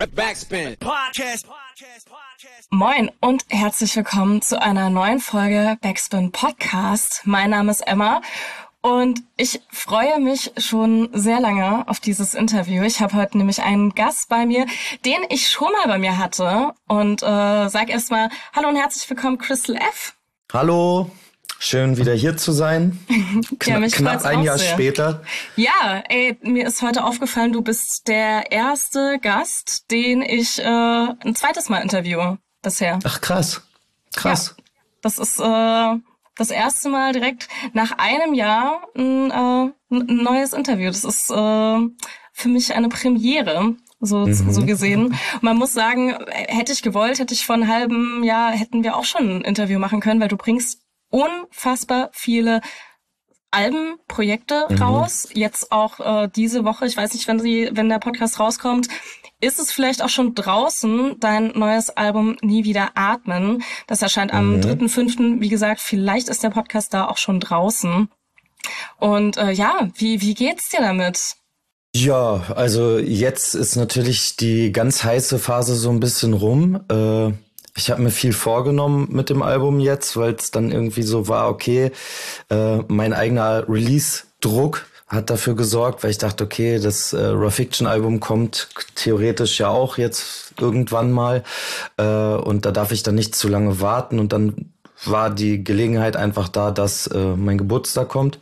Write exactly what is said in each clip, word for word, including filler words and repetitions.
Backspin. Podcast. Moin und herzlich willkommen zu einer neuen Folge Backspin Podcast. Mein Name ist Emma und ich freue mich schon sehr lange auf dieses Interview. Ich habe heute nämlich einen Gast bei mir, den ich schon mal bei mir hatte und äh, sag erstmal hallo und herzlich willkommen, Crystal F. Hallo. Schön, wieder hier zu sein. Kna- ja, knapp ein Jahr sehr. später. Ja, ey, mir ist heute aufgefallen, du bist der erste Gast, den ich äh, ein zweites Mal interviewe bisher. Ach, krass. Krass. Ja, das ist äh, das erste Mal direkt nach einem Jahr ein, äh, ein neues Interview. Das ist äh, für mich eine Premiere. So, mhm. so gesehen. Und man muss sagen, hätte ich gewollt, hätte ich vor einem halben Jahr, hätten wir auch schon ein Interview machen können, weil du bringst unfassbar viele Albenprojekte mhm. raus. Jetzt auch äh, diese Woche, ich weiß nicht, wenn sie, wenn der Podcast rauskommt, ist es vielleicht auch schon draußen, dein neues Album Nie wieder atmen. Das erscheint am mhm. dritten fünften Wie gesagt, vielleicht ist der Podcast da auch schon draußen. Und äh, ja, wie wie geht's dir damit? Ja, also jetzt ist natürlich die ganz heiße Phase so ein bisschen rum. Äh Ich habe mir viel vorgenommen mit dem Album jetzt, weil es dann irgendwie so war, okay, äh, mein eigener Release-Druck hat dafür gesorgt, weil ich dachte, okay, das äh, Raw Fiction-Album kommt theoretisch ja auch jetzt irgendwann mal äh, und da darf ich dann nicht zu lange warten und dann war die Gelegenheit einfach da, dass äh, mein Geburtstag kommt.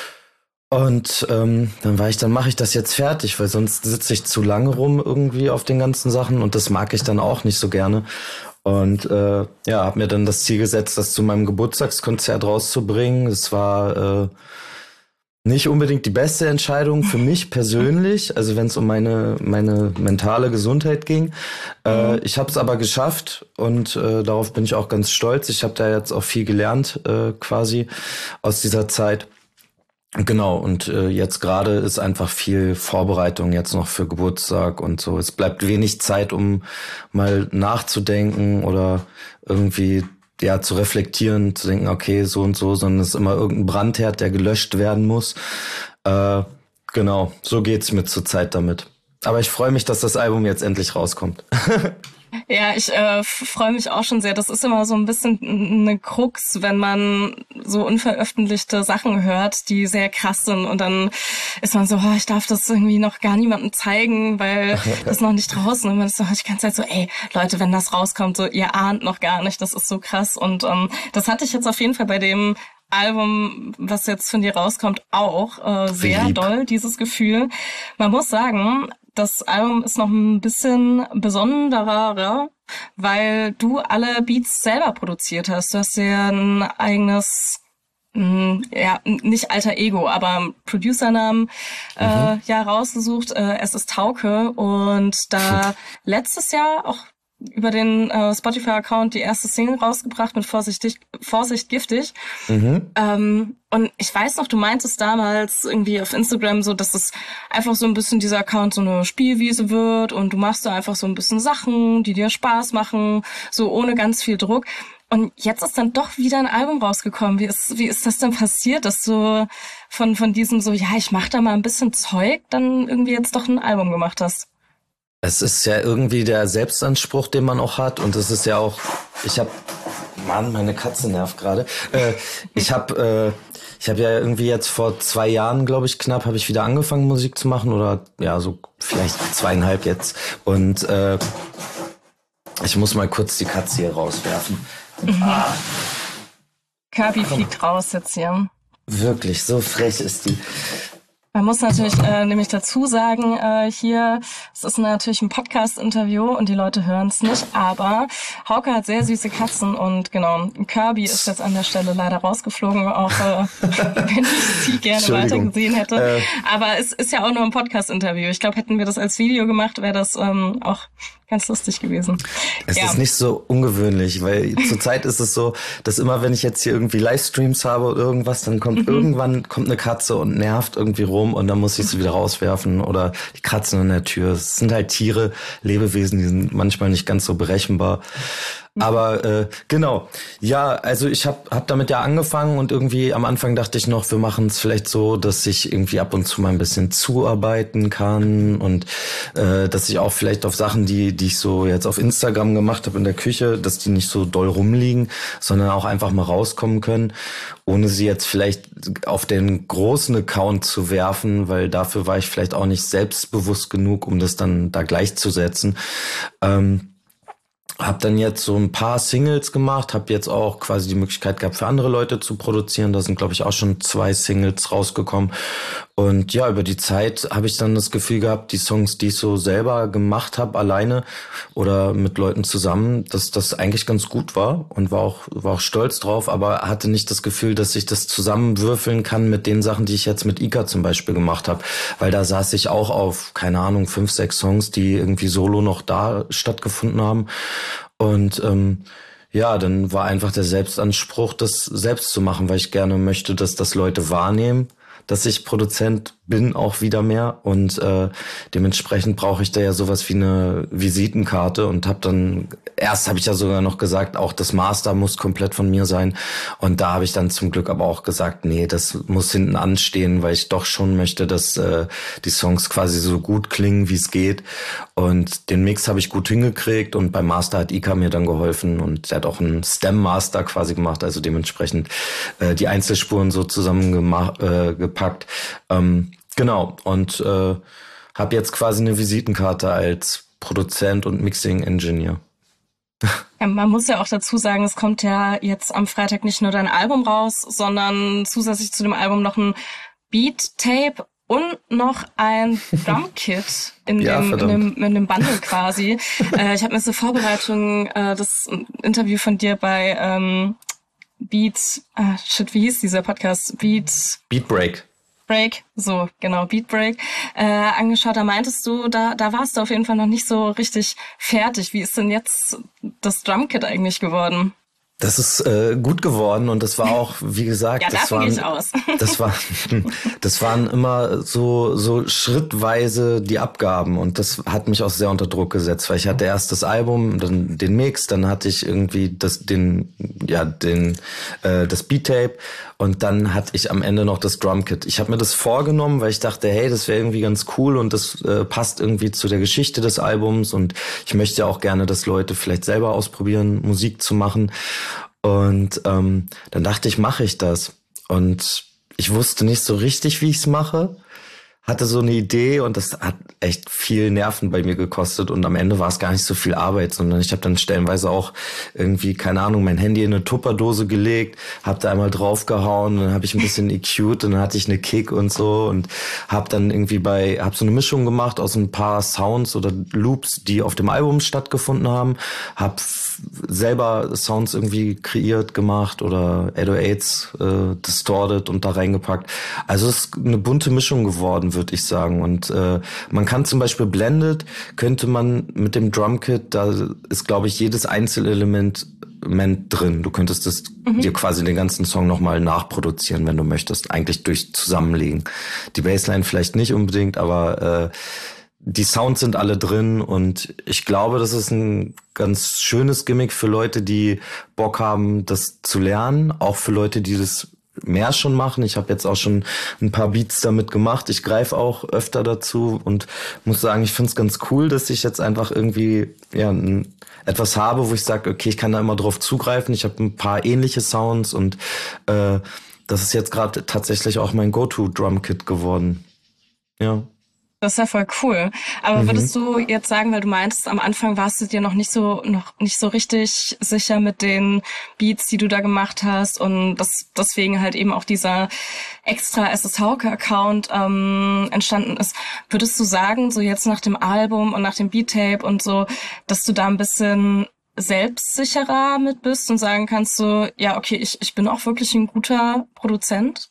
Und ähm, dann war ich, dann mache ich das jetzt fertig, weil sonst sitze ich zu lange rum irgendwie auf den ganzen Sachen und das mag ich dann auch nicht so gerne. Und äh, ja, habe mir dann das Ziel gesetzt, das zu meinem Geburtstagskonzert rauszubringen. Es war äh, nicht unbedingt die beste Entscheidung für mich persönlich, also wenn es um meine meine mentale Gesundheit ging. Äh, ich habe es aber geschafft und äh, darauf bin ich auch ganz stolz. Ich habe da jetzt auch viel gelernt äh, quasi aus dieser Zeit. Genau, und äh, jetzt gerade ist einfach viel Vorbereitung jetzt noch für Geburtstag und so. Es bleibt wenig Zeit, um mal nachzudenken oder irgendwie ja zu reflektieren, zu denken, okay, so und so, sondern es ist immer irgendein Brandherd, der gelöscht werden muss. Äh, genau, so geht's mir zurzeit damit. Aber ich freue mich, dass das Album jetzt endlich rauskommt. Ja, ich äh, freue mich auch schon sehr. Das ist immer so ein bisschen eine Krux, wenn man so unveröffentlichte Sachen hört, die sehr krass sind. Und dann ist man so, oh, ich darf das irgendwie noch gar niemandem zeigen, weil das ist noch nicht draußen. Und man ist so die ganze Zeit so, ey, Leute, wenn das rauskommt, so ihr ahnt noch gar nicht, das ist so krass. Und ähm, das hatte ich jetzt auf jeden Fall bei dem Album, was jetzt von dir rauskommt, auch äh, sehr Lieb. doll, dieses Gefühl. Man muss sagen, das Album ist noch ein bisschen besonderer, weil du alle Beats selber produziert hast. Du hast ja ein eigenes, mh, ja, nicht alter Ego, aber Producernamen äh, mhm. ja rausgesucht. Äh, es ist Tauke und da letztes Jahr auch über den äh, Spotify-Account die erste Single rausgebracht mit Vorsichtig, Vorsicht giftig. Mhm. Ähm, und ich weiß noch, du meintest damals irgendwie auf Instagram so, dass es einfach so ein bisschen dieser Account so eine Spielwiese wird und du machst da einfach so ein bisschen Sachen, die dir Spaß machen, so ohne ganz viel Druck. Und jetzt ist dann doch wieder ein Album rausgekommen. Wie ist, wie ist das denn passiert, dass du von, von diesem so, ja, ich mach da mal ein bisschen Zeug, dann irgendwie jetzt doch ein Album gemacht hast? Es ist ja irgendwie der Selbstanspruch, den man auch hat. Und es ist ja auch, ich habe, Mann, meine Katze nervt gerade. Äh, ich habe äh, ich habe ja irgendwie jetzt vor zwei Jahren, glaube ich, knapp, habe ich wieder angefangen, Musik zu machen. Oder ja, so vielleicht zweieinhalb jetzt. Und äh, ich muss mal kurz die Katze hier rauswerfen. Mhm. Ah. Kirby fliegt raus jetzt hier. Wirklich, so frech ist die. Man muss natürlich äh, nämlich dazu sagen, äh, hier, es ist natürlich ein Podcast-Interview und die Leute hören es nicht, aber Hauke hat sehr süße Katzen und genau, Kirby ist jetzt an der Stelle leider rausgeflogen, auch äh, wenn ich sie gerne weiter gesehen hätte. Äh. Aber es ist ja auch nur ein Podcast-Interview. Ich glaube, hätten wir das als Video gemacht, wäre das ähm, auch ganz lustig gewesen. Es ja. ist nicht so ungewöhnlich, weil zurzeit ist es so, dass immer, wenn ich jetzt hier irgendwie Livestreams habe oder irgendwas, dann kommt mhm. irgendwann kommt eine Katze und nervt irgendwie rum und dann muss ich sie wieder rauswerfen oder die Kratzen an der Tür. Es sind halt Tiere, Lebewesen, die sind manchmal nicht ganz so berechenbar. Aber äh, genau, ja, also ich habe hab damit ja angefangen und irgendwie am Anfang dachte ich noch, wir machen es vielleicht so, dass ich irgendwie ab und zu mal ein bisschen zuarbeiten kann und äh, dass ich auch vielleicht auf Sachen, die die ich so jetzt auf Instagram gemacht habe in der Küche, dass die nicht so doll rumliegen, sondern auch einfach mal rauskommen können, ohne sie jetzt vielleicht auf den großen Account zu werfen, weil dafür war ich vielleicht auch nicht selbstbewusst genug, um das dann da gleichzusetzen. Ähm, Hab dann jetzt so ein paar Singles gemacht, habe jetzt auch quasi die Möglichkeit gehabt, für andere Leute zu produzieren. Da sind, glaube ich, auch schon zwei Singles rausgekommen. Und ja, über die Zeit habe ich dann das Gefühl gehabt, die Songs, die ich so selber gemacht habe, alleine oder mit Leuten zusammen, dass das eigentlich ganz gut war und war auch war auch stolz drauf, aber hatte nicht das Gefühl, dass ich das zusammenwürfeln kann mit den Sachen, die ich jetzt mit Ika zum Beispiel gemacht habe. Weil da saß ich auch auf, keine Ahnung, fünf, sechs Songs, die irgendwie solo noch da stattgefunden haben. Und ähm, ja, dann war einfach der Selbstanspruch, das selbst zu machen, weil ich gerne möchte, dass das Leute wahrnehmen, dass ich Produzent bin, auch wieder mehr. Und äh, dementsprechend brauche ich da ja sowas wie eine Visitenkarte und habe dann, erst habe ich ja sogar noch gesagt, auch das Master muss komplett von mir sein. Und da habe ich dann zum Glück aber auch gesagt, nee, das muss hinten anstehen, weil ich doch schon möchte, dass äh, die Songs quasi so gut klingen, wie es geht. Und den Mix habe ich gut hingekriegt und beim Master hat Ika mir dann geholfen und der hat auch einen Stem-Master quasi gemacht, also dementsprechend äh, die Einzelspuren so zusammen gemacht, äh, gepackt. Ähm, genau, und äh, habe jetzt quasi eine Visitenkarte als Produzent und Mixing-Engineer. Ja, man muss ja auch dazu sagen, es kommt ja jetzt am Freitag nicht nur dein Album raus, sondern zusätzlich zu dem Album noch ein Beat-Tape und noch ein Drumkit in, ja, dem, in, dem, in dem Bundle quasi. äh, ich habe mir zur Vorbereitung äh, das Interview von dir bei ähm, Beat, ah, shit, wie hieß dieser Podcast? Beat... Beat Break. Break, so, genau, Beat Break, äh, angeschaut. Da meintest du, da, da warst du auf jeden Fall noch nicht so richtig fertig. Wie ist denn jetzt das Drumkit eigentlich geworden? Das ist äh, gut geworden und das war auch, wie gesagt, ja, das waren, ich aus. das war, das waren immer so so schrittweise die Abgaben und das hat mich auch sehr unter Druck gesetzt, weil ich hatte erst das Album, dann den Mix, dann hatte ich irgendwie das den ja den äh, das Beat-Tape und dann hatte ich am Ende noch das Drumkit. Ich habe mir das vorgenommen, weil ich dachte, hey, das wäre irgendwie ganz cool und das äh, passt irgendwie zu der Geschichte des Albums und ich möchte ja auch gerne, dass Leute vielleicht selber ausprobieren, Musik zu machen. Und ähm, dann dachte ich, mache ich das. Und ich wusste nicht so richtig, wie ich es mache. Hatte so eine Idee und das hat echt viel Nerven bei mir gekostet und am Ende war es gar nicht so viel Arbeit, sondern ich habe dann stellenweise auch irgendwie, keine Ahnung, mein Handy in eine Tupperdose gelegt, habe da einmal draufgehauen, dann habe ich ein bisschen E Q'd und dann hatte ich eine Kick und so und habe dann irgendwie bei, habe so eine Mischung gemacht aus ein paar Sounds oder Loops, die auf dem Album stattgefunden haben, habe selber Sounds irgendwie kreiert, gemacht oder acht null achts äh, distorted und da reingepackt. Also es ist eine bunte Mischung geworden, würde ich sagen. Und äh, man kann zum Beispiel Blended, könnte man mit dem Drumkit, da ist, glaube ich, jedes Einzelelement drin. Du könntest das mhm. dir quasi den ganzen Song nochmal nachproduzieren, wenn du möchtest. Eigentlich durch Zusammenlegen. Die Bassline vielleicht nicht unbedingt, aber äh, die Sounds sind alle drin und ich glaube, das ist ein ganz schönes Gimmick für Leute, die Bock haben, das zu lernen. Auch für Leute, die das mehr schon machen. Ich habe jetzt auch schon ein paar Beats damit gemacht. Ich greife auch öfter dazu und muss sagen, ich finde es ganz cool, dass ich jetzt einfach irgendwie ja ein, etwas habe, wo ich sage, okay, ich kann da immer drauf zugreifen. Ich habe ein paar ähnliche Sounds und äh, das ist jetzt gerade tatsächlich auch mein Go-To-Drum-Kit geworden. Ja. Das ist ja voll cool. Aber mhm. würdest du jetzt sagen, weil du meinst, am Anfang warst du dir noch nicht so noch nicht so richtig sicher mit den Beats, die du da gemacht hast und das deswegen halt eben auch dieser extra S S Hauke-Account ähm, entstanden ist. Würdest du sagen, so jetzt nach dem Album und nach dem Beat-Tape und so, dass du da ein bisschen selbstsicherer mit bist und sagen kannst so, ja, okay, ich ich bin auch wirklich ein guter Produzent?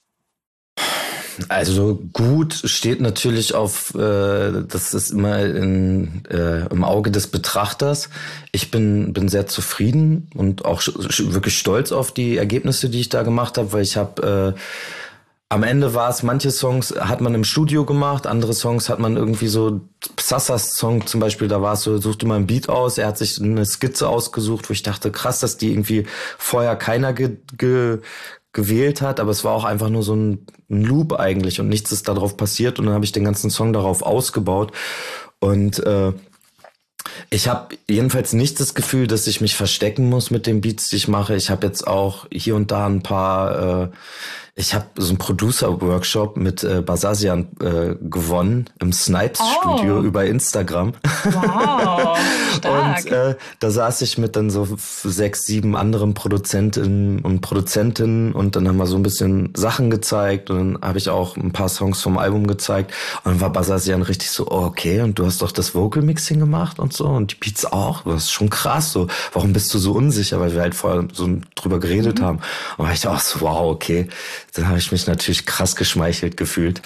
Also gut steht natürlich auf, äh, das ist immer in, äh, im Auge des Betrachters. Ich bin bin sehr zufrieden und auch sch- wirklich stolz auf die Ergebnisse, die ich da gemacht habe, weil ich habe äh, am Ende war es, manche Songs hat man im Studio gemacht, andere Songs hat man irgendwie so, Psassas Song zum Beispiel, da war es so, suchte mal ein Beat aus, er hat sich eine Skizze ausgesucht, wo ich dachte, krass, dass die irgendwie vorher keiner ge, ge, gewählt hat, aber es war auch einfach nur so ein, ein Loop eigentlich und nichts ist darauf passiert und dann habe ich den ganzen Song darauf ausgebaut und äh, ich habe jedenfalls nicht das Gefühl, dass ich mich verstecken muss mit den Beats, die ich mache. Ich habe jetzt auch hier und da ein paar, äh, ich habe so einen Producer-Workshop mit äh, Basasian äh, gewonnen im Snipes-Studio oh. über Instagram. Wow, stark. Und äh, da saß ich mit dann so sechs, sieben anderen Produzentinnen und Produzentinnen und dann haben wir so ein bisschen Sachen gezeigt und dann habe ich auch ein paar Songs vom Album gezeigt und dann war Basasian richtig so, oh, okay, und du hast doch das Vocal-Mixing gemacht und so und die Beats auch, das ist schon krass, so, warum bist du so unsicher, weil wir halt vorher so drüber geredet mhm. haben und da war ich auch so, wow, okay, dann habe ich mich natürlich krass geschmeichelt gefühlt.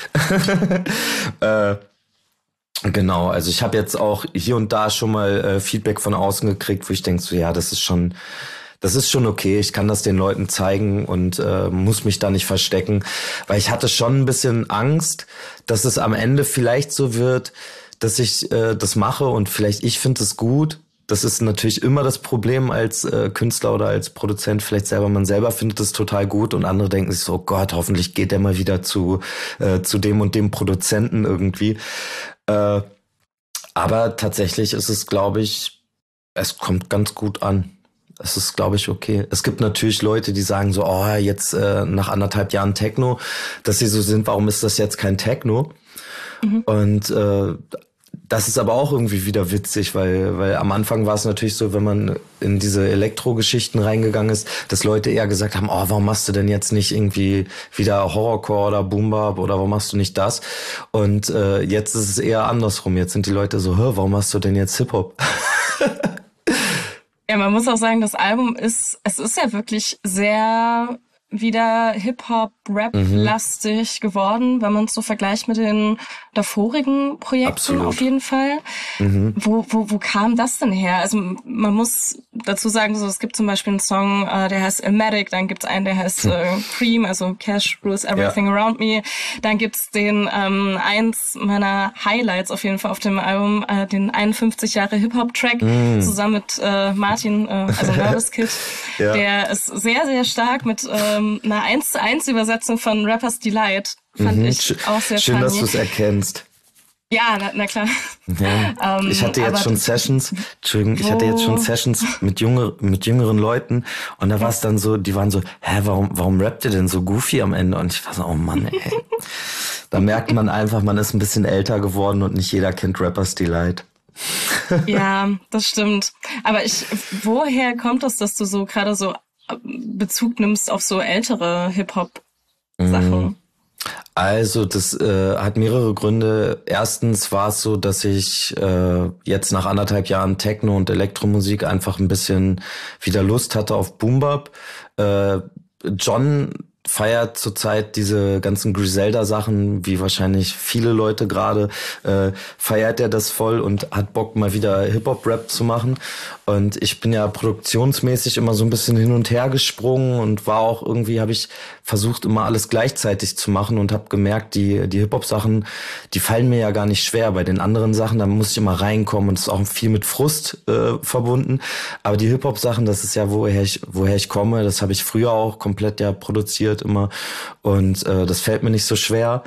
äh, genau, also ich habe jetzt auch hier und da schon mal äh, Feedback von außen gekriegt, wo ich denke so, ja, das ist schon, das ist schon okay, ich kann das den Leuten zeigen und äh, muss mich da nicht verstecken, weil ich hatte schon ein bisschen Angst, dass es am Ende vielleicht so wird, dass ich äh, das mache und vielleicht ich finde es gut. Das ist natürlich immer das Problem als äh, Künstler oder als Produzent, vielleicht selber, man selber findet es total gut und andere denken sich so, oh Gott, hoffentlich geht der mal wieder zu äh, zu dem und dem Produzenten irgendwie. Äh, aber tatsächlich ist es, glaube ich, es kommt ganz gut an. Es ist, glaube ich, okay. Es gibt natürlich Leute, die sagen so, oh, jetzt äh, nach anderthalb Jahren Techno, dass sie so sind, warum ist das jetzt kein Techno? Mhm. Und äh, das ist aber auch irgendwie wieder witzig, weil weil am Anfang war es natürlich so, wenn man in diese Elektro-Geschichten reingegangen ist, dass Leute eher gesagt haben, oh, warum machst du denn jetzt nicht irgendwie wieder Horrorcore oder Boom-Bap oder warum machst du nicht das? Und äh, jetzt ist es eher andersrum. Jetzt sind die Leute so, hä, warum machst du denn jetzt Hip-Hop? Ja, man muss auch sagen, das Album ist, es ist ja wirklich sehr wieder Hip-Hop-Rap-lastig mhm. geworden, wenn man es so vergleicht mit den davorigen Projekten. Absolut. Auf jeden Fall. Mhm. Wo, wo, wo kam das denn her? Also man muss dazu sagen, so es gibt zum Beispiel einen Song, äh, der heißt Illmatic, dann gibt's einen, der heißt äh, Cream, also Cash Rules Everything ja. Around Me. Dann gibt's den ähm, eins meiner Highlights auf jeden Fall auf dem Album, äh, den einundfünfzig Jahre Hip-Hop-Track mhm. zusammen mit äh, Martin, äh, also Nervous Kid. Ja. Der ist sehr, sehr stark mit ähm, eine eins zu eins Übersetzung von Rapper's Delight. Fand mhm. ich auch sehr schön, funny. Dass du es erkennst. Ja, na, na klar. Ja. Ähm, ich hatte jetzt schon Sessions, Entschuldigung, ich hatte jetzt schon Sessions mit jünger, mit jüngeren Leuten und da war es dann so, die waren so, hä, warum, warum rappt ihr denn so goofy am Ende? Und ich war so, oh Mann, ey. Da merkt man einfach, man ist ein bisschen älter geworden und nicht jeder kennt Rapper's Delight. Ja, das stimmt. Aber ich, woher kommt das, dass du so gerade so Bezug nimmst auf so ältere Hip-Hop-Sachen? Also das äh, hat mehrere Gründe. Erstens war es so, dass ich äh, jetzt nach anderthalb Jahren Techno und Elektromusik einfach ein bisschen wieder Lust hatte auf Boom-Bap. Äh, John feiert zurzeit diese ganzen Griselda-Sachen, wie wahrscheinlich viele Leute gerade, äh, feiert er das voll und hat Bock, mal wieder Hip-Hop-Rap zu machen. Und ich bin ja produktionsmäßig immer so ein bisschen hin und her gesprungen und war auch irgendwie, habe ich versucht, immer alles gleichzeitig zu machen und habe gemerkt, die die Hip-Hop-Sachen, die fallen mir ja gar nicht schwer. Bei den anderen Sachen, da muss ich immer reinkommen und es ist auch viel mit Frust äh, verbunden. Aber die Hip-Hop-Sachen, das ist ja, woher ich woher ich komme, das habe ich früher auch komplett ja produziert immer und äh, das fällt mir nicht so schwer.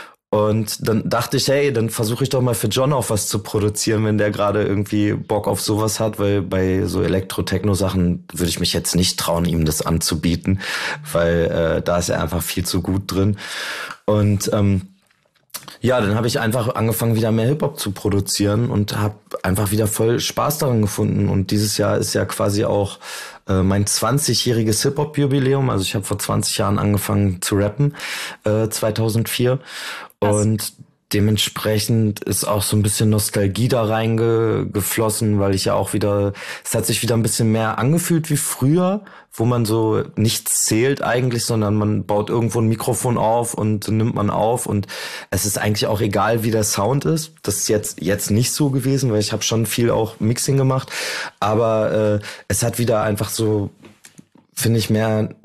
Und dann dachte ich, hey, dann versuche ich doch mal für John auch was zu produzieren, wenn der gerade irgendwie Bock auf sowas hat, weil bei so Elektro-Techno-Sachen würde ich mich jetzt nicht trauen, ihm das anzubieten, weil äh, da ist er einfach viel zu gut drin. Und ähm, ja, dann habe ich einfach angefangen, wieder mehr Hip-Hop zu produzieren und habe einfach wieder voll Spaß daran gefunden. Und dieses Jahr ist ja quasi auch äh, mein zwanzigjähriges Hip-Hop-Jubiläum. Also ich habe vor zwanzig Jahren angefangen zu rappen, äh, zweitausendvier. Und dementsprechend ist auch so ein bisschen Nostalgie da reingeflossen, weil ich ja auch wieder, es hat sich wieder ein bisschen mehr angefühlt wie früher, wo man so nichts zählt eigentlich, sondern man baut irgendwo ein Mikrofon auf und nimmt man auf und es ist eigentlich auch egal, wie der Sound ist. Das ist jetzt jetzt nicht so gewesen, weil ich habe schon viel auch Mixing gemacht, aber äh, es hat wieder einfach so, finde ich, mehr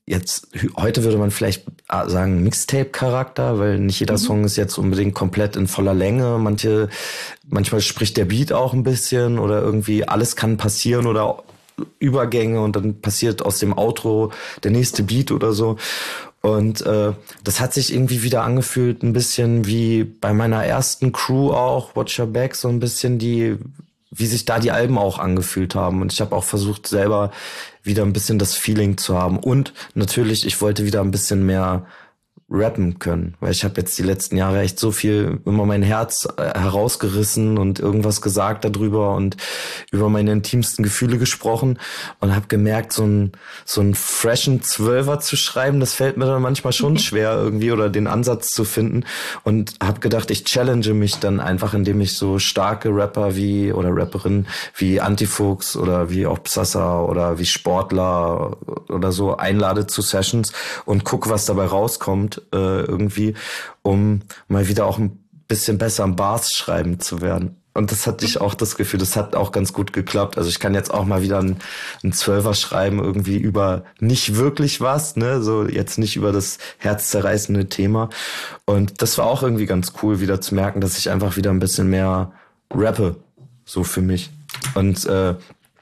jetzt, heute würde man vielleicht sagen Mixtape-Charakter, weil nicht jeder mhm. Song ist jetzt unbedingt komplett in voller Länge. Manche, manchmal spricht der Beat auch ein bisschen oder irgendwie alles kann passieren oder Übergänge und dann passiert aus dem Outro der nächste Beat oder so. Und äh, das hat sich irgendwie wieder angefühlt, ein bisschen wie bei meiner ersten Crew auch, Watch Your Back, so ein bisschen die, wie sich da die Alben auch angefühlt haben. Und ich habe auch versucht, selber wieder ein bisschen das Feeling zu haben. Und natürlich, ich wollte wieder ein bisschen mehr rappen können, weil ich habe jetzt die letzten Jahre echt so viel immer mein Herz äh, herausgerissen und irgendwas gesagt darüber und über meine intimsten Gefühle gesprochen und habe gemerkt, so ein so ein freshen Zwölfer zu schreiben, das fällt mir dann manchmal schon schwer irgendwie oder den Ansatz zu finden und habe gedacht, ich challenge mich dann einfach, indem ich so starke Rapper wie oder Rapperinnen wie Antifuchs oder wie auch Psassa oder wie Sportler oder so einlade zu Sessions und gucke, was dabei rauskommt irgendwie, um mal wieder auch ein bisschen besser am Bars schreiben zu werden. Und das hatte ich auch das Gefühl, das hat auch ganz gut geklappt. Also ich kann jetzt auch mal wieder einen, einen Zwölfer schreiben, irgendwie über nicht wirklich was, ne, so jetzt nicht über das herzzerreißende Thema. Und das war auch irgendwie ganz cool, wieder zu merken, dass ich einfach wieder ein bisschen mehr rappe, so für mich. Und äh,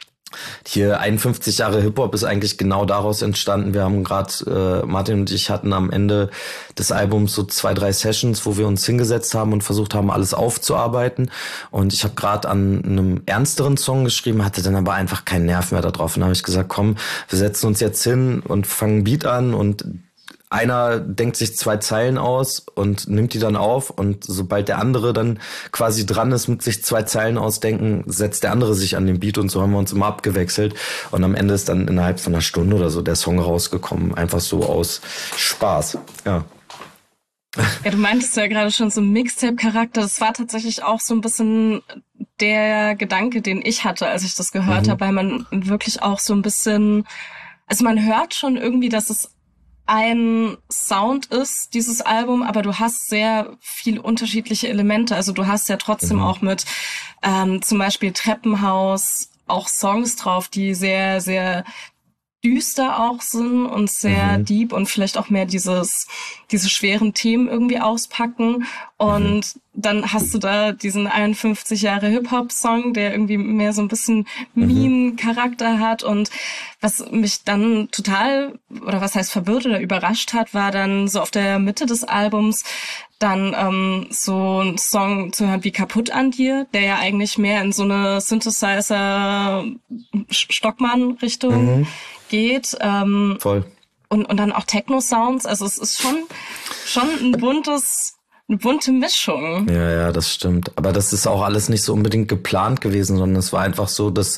hier einundfünfzig Jahre Hip-Hop ist eigentlich genau daraus entstanden. Wir haben gerade, äh, Martin und ich hatten am Ende des Albums so zwei, drei Sessions, wo wir uns hingesetzt haben und versucht haben, alles aufzuarbeiten. Und ich habe gerade an einem ernsteren Song geschrieben, hatte dann aber einfach keinen Nerv mehr da drauf. Und dann habe ich gesagt, komm, wir setzen uns jetzt hin und fangen einen Beat an und einer denkt sich zwei Zeilen aus und nimmt die dann auf und sobald der andere dann quasi dran ist mit sich zwei Zeilen ausdenken, setzt der andere sich an den Beat und so haben wir uns immer abgewechselt und am Ende ist dann innerhalb von einer Stunde oder so der Song rausgekommen, einfach so aus Spaß, ja. Ja, du meintest ja gerade schon so Mixtape-Charakter, das war tatsächlich auch so ein bisschen der Gedanke, den ich hatte, als ich das gehört mhm. habe, weil man wirklich auch so ein bisschen, also man hört schon irgendwie, dass es ein Sound ist, dieses Album, aber du hast sehr viel unterschiedliche Elemente. Also du hast ja trotzdem mhm. auch mit ähm, zum Beispiel Treppenhaus auch Songs drauf, die sehr, sehr düster auch sind und sehr mhm. deep und vielleicht auch mehr dieses diese schweren Themen irgendwie auspacken. Und mhm. dann hast du da diesen einundfünfzig Jahre Hip-Hop-Song, der irgendwie mehr so ein bisschen Meme-Charakter hat. Und was mich dann total, oder was heißt verwirrt oder überrascht hat, war dann so auf der Mitte des Albums dann ähm, so ein Song zu hören wie Kaputt an dir, der ja eigentlich mehr in so eine Synthesizer-Stockmann-Richtung mhm. geht. Ähm, Voll. Und, und dann auch Techno-Sounds. Also es ist schon, schon ein buntes, eine bunte Mischung. Ja, ja, das stimmt. Aber das ist auch alles nicht so unbedingt geplant gewesen, sondern es war einfach so, dass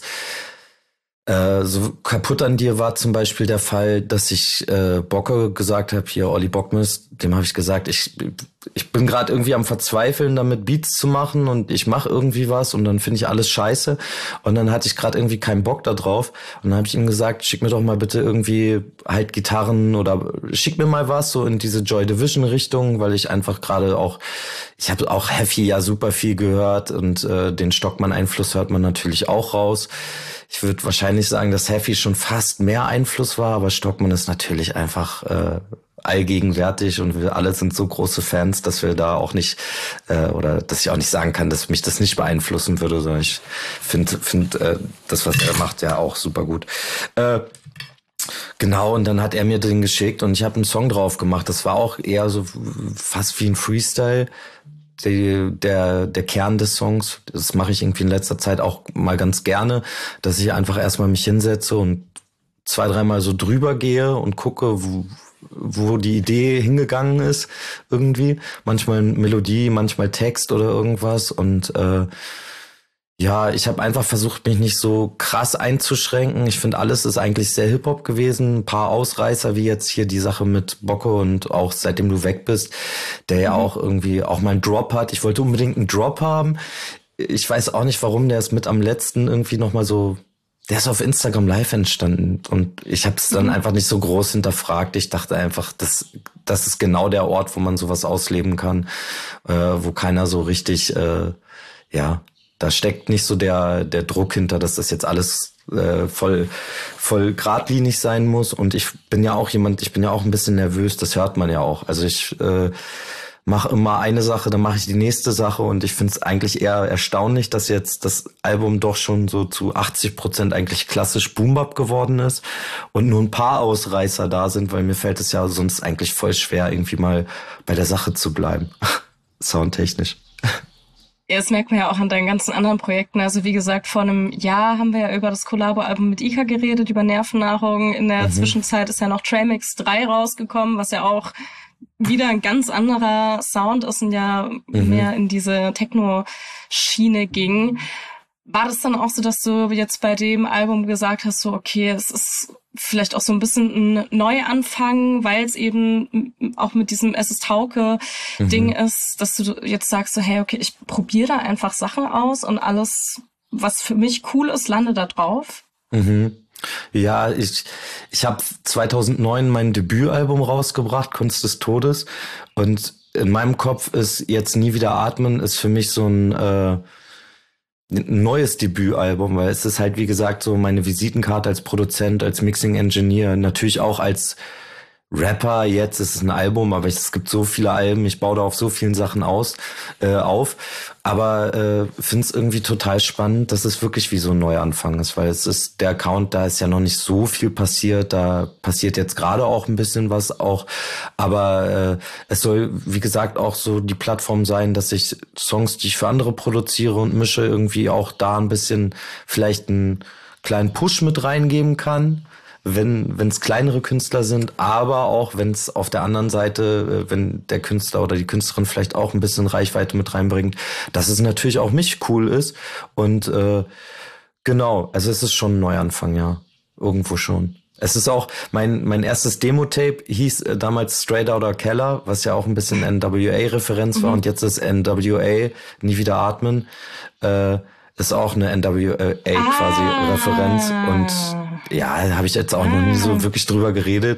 Äh, so Kaputt an dir war zum Beispiel der Fall, dass ich äh, Bocke gesagt habe, hier Olli Bockmist, dem habe ich gesagt, ich ich bin gerade irgendwie am Verzweifeln, damit Beats zu machen und ich mache irgendwie was und dann finde ich alles scheiße und dann hatte ich gerade irgendwie keinen Bock da drauf und dann habe ich ihm gesagt, schick mir doch mal bitte irgendwie halt Gitarren oder schick mir mal was so in diese Joy Division Richtung, weil ich einfach gerade auch, ich habe auch Heavy ja super viel gehört und äh, den Stockmann-Einfluss hört man natürlich auch raus. Ich würde wahrscheinlich sagen, dass Heavy schon fast mehr Einfluss war, aber Stockmann ist natürlich einfach äh, allgegenwärtig und wir alle sind so große Fans, dass wir da auch nicht, äh, oder dass ich auch nicht sagen kann, dass mich das nicht beeinflussen würde, sondern ich finde find, äh, das, was er macht, ja auch super gut. Äh, Genau, und dann hat er mir den geschickt und ich habe einen Song drauf gemacht. Das war auch eher so fast wie ein Freestyle. Die, der der Kern des Songs, das mache ich irgendwie in letzter Zeit auch mal ganz gerne, dass ich einfach erstmal mich hinsetze und zwei, dreimal so drüber gehe und gucke, wo, wo die Idee hingegangen ist irgendwie. Manchmal Melodie, manchmal Text oder irgendwas und äh, ja, ich habe einfach versucht, mich nicht so krass einzuschränken. Ich finde, alles ist eigentlich sehr Hip-Hop gewesen. Ein paar Ausreißer, wie jetzt hier die Sache mit Bocke und auch Seitdem du weg bist, der ja mhm. auch irgendwie auch mal einen Drop hat. Ich wollte unbedingt einen Drop haben. Ich weiß auch nicht, warum, der ist mit am letzten irgendwie nochmal so, der ist auf Instagram Live entstanden und ich habe es dann mhm. einfach nicht so groß hinterfragt. Ich dachte einfach, das, das ist genau der Ort, wo man sowas ausleben kann, äh, wo keiner so richtig, äh, ja, da steckt nicht so der der Druck hinter, dass das jetzt alles äh, voll voll geradlinig sein muss. Und ich bin ja auch jemand, ich bin ja auch ein bisschen nervös, das hört man ja auch. Also ich äh, mache immer eine Sache, dann mache ich die nächste Sache und ich finde es eigentlich eher erstaunlich, dass jetzt das Album doch schon so zu achtzig Prozent eigentlich klassisch Boom-Bap geworden ist und nur ein paar Ausreißer da sind, weil mir fällt es ja sonst eigentlich voll schwer, irgendwie mal bei der Sache zu bleiben, soundtechnisch. Ja, das merkt man ja auch an deinen ganzen anderen Projekten. Also wie gesagt, vor einem Jahr haben wir ja über das Collabo-Album mit Ika geredet, über Nervennahrung. In der mhm. Zwischenzeit ist ja noch Traymix drei rausgekommen, was ja auch wieder ein ganz anderer Sound ist und ja mhm. mehr in diese Techno-Schiene ging. War das dann auch so, dass du jetzt bei dem Album gesagt hast, so okay, es ist vielleicht auch so ein bisschen ein Neuanfang, weil es eben auch mit diesem Es ist Hauke-Ding mhm. ist, dass du jetzt sagst so, hey, okay, ich probiere da einfach Sachen aus und alles, was für mich cool ist, lande da drauf? Mhm. Ja, ich ich habe zweitausendneun mein Debütalbum rausgebracht, Kunst des Todes. Und in meinem Kopf ist jetzt Nie wieder atmen, ist für mich so ein äh, neues Debütalbum, weil es ist halt, wie gesagt, so meine Visitenkarte als Produzent, als Mixing Engineer, natürlich auch als Rapper. Jetzt ist es ein Album, aber es gibt so viele Alben, ich baue da auf so vielen Sachen aus, äh, auf. Aber äh, finde es irgendwie total spannend, dass es wirklich wie so ein Neuanfang ist, weil es ist der Account, da ist ja noch nicht so viel passiert, da passiert jetzt gerade auch ein bisschen was auch, aber äh, es soll, wie gesagt, auch so die Plattform sein, dass ich Songs, die ich für andere produziere und mische, irgendwie auch da ein bisschen vielleicht einen kleinen Push mit reingeben kann, wenn wenn es kleinere Künstler sind, aber auch wenn es auf der anderen Seite, wenn der Künstler oder die Künstlerin vielleicht auch ein bisschen Reichweite mit reinbringt, dass es natürlich auch mich cool ist. Und äh, genau, also es ist schon ein Neuanfang, ja, irgendwo schon. Es ist auch, mein mein erstes Demo-Tape hieß äh, damals Straight Outta Keller, was ja auch ein bisschen N W A-Referenz mhm. war, und jetzt ist N W A, Nie wieder atmen, äh, ist auch eine N W A ah. quasi Referenz. Und ja, habe ich jetzt auch noch nie so wirklich drüber geredet.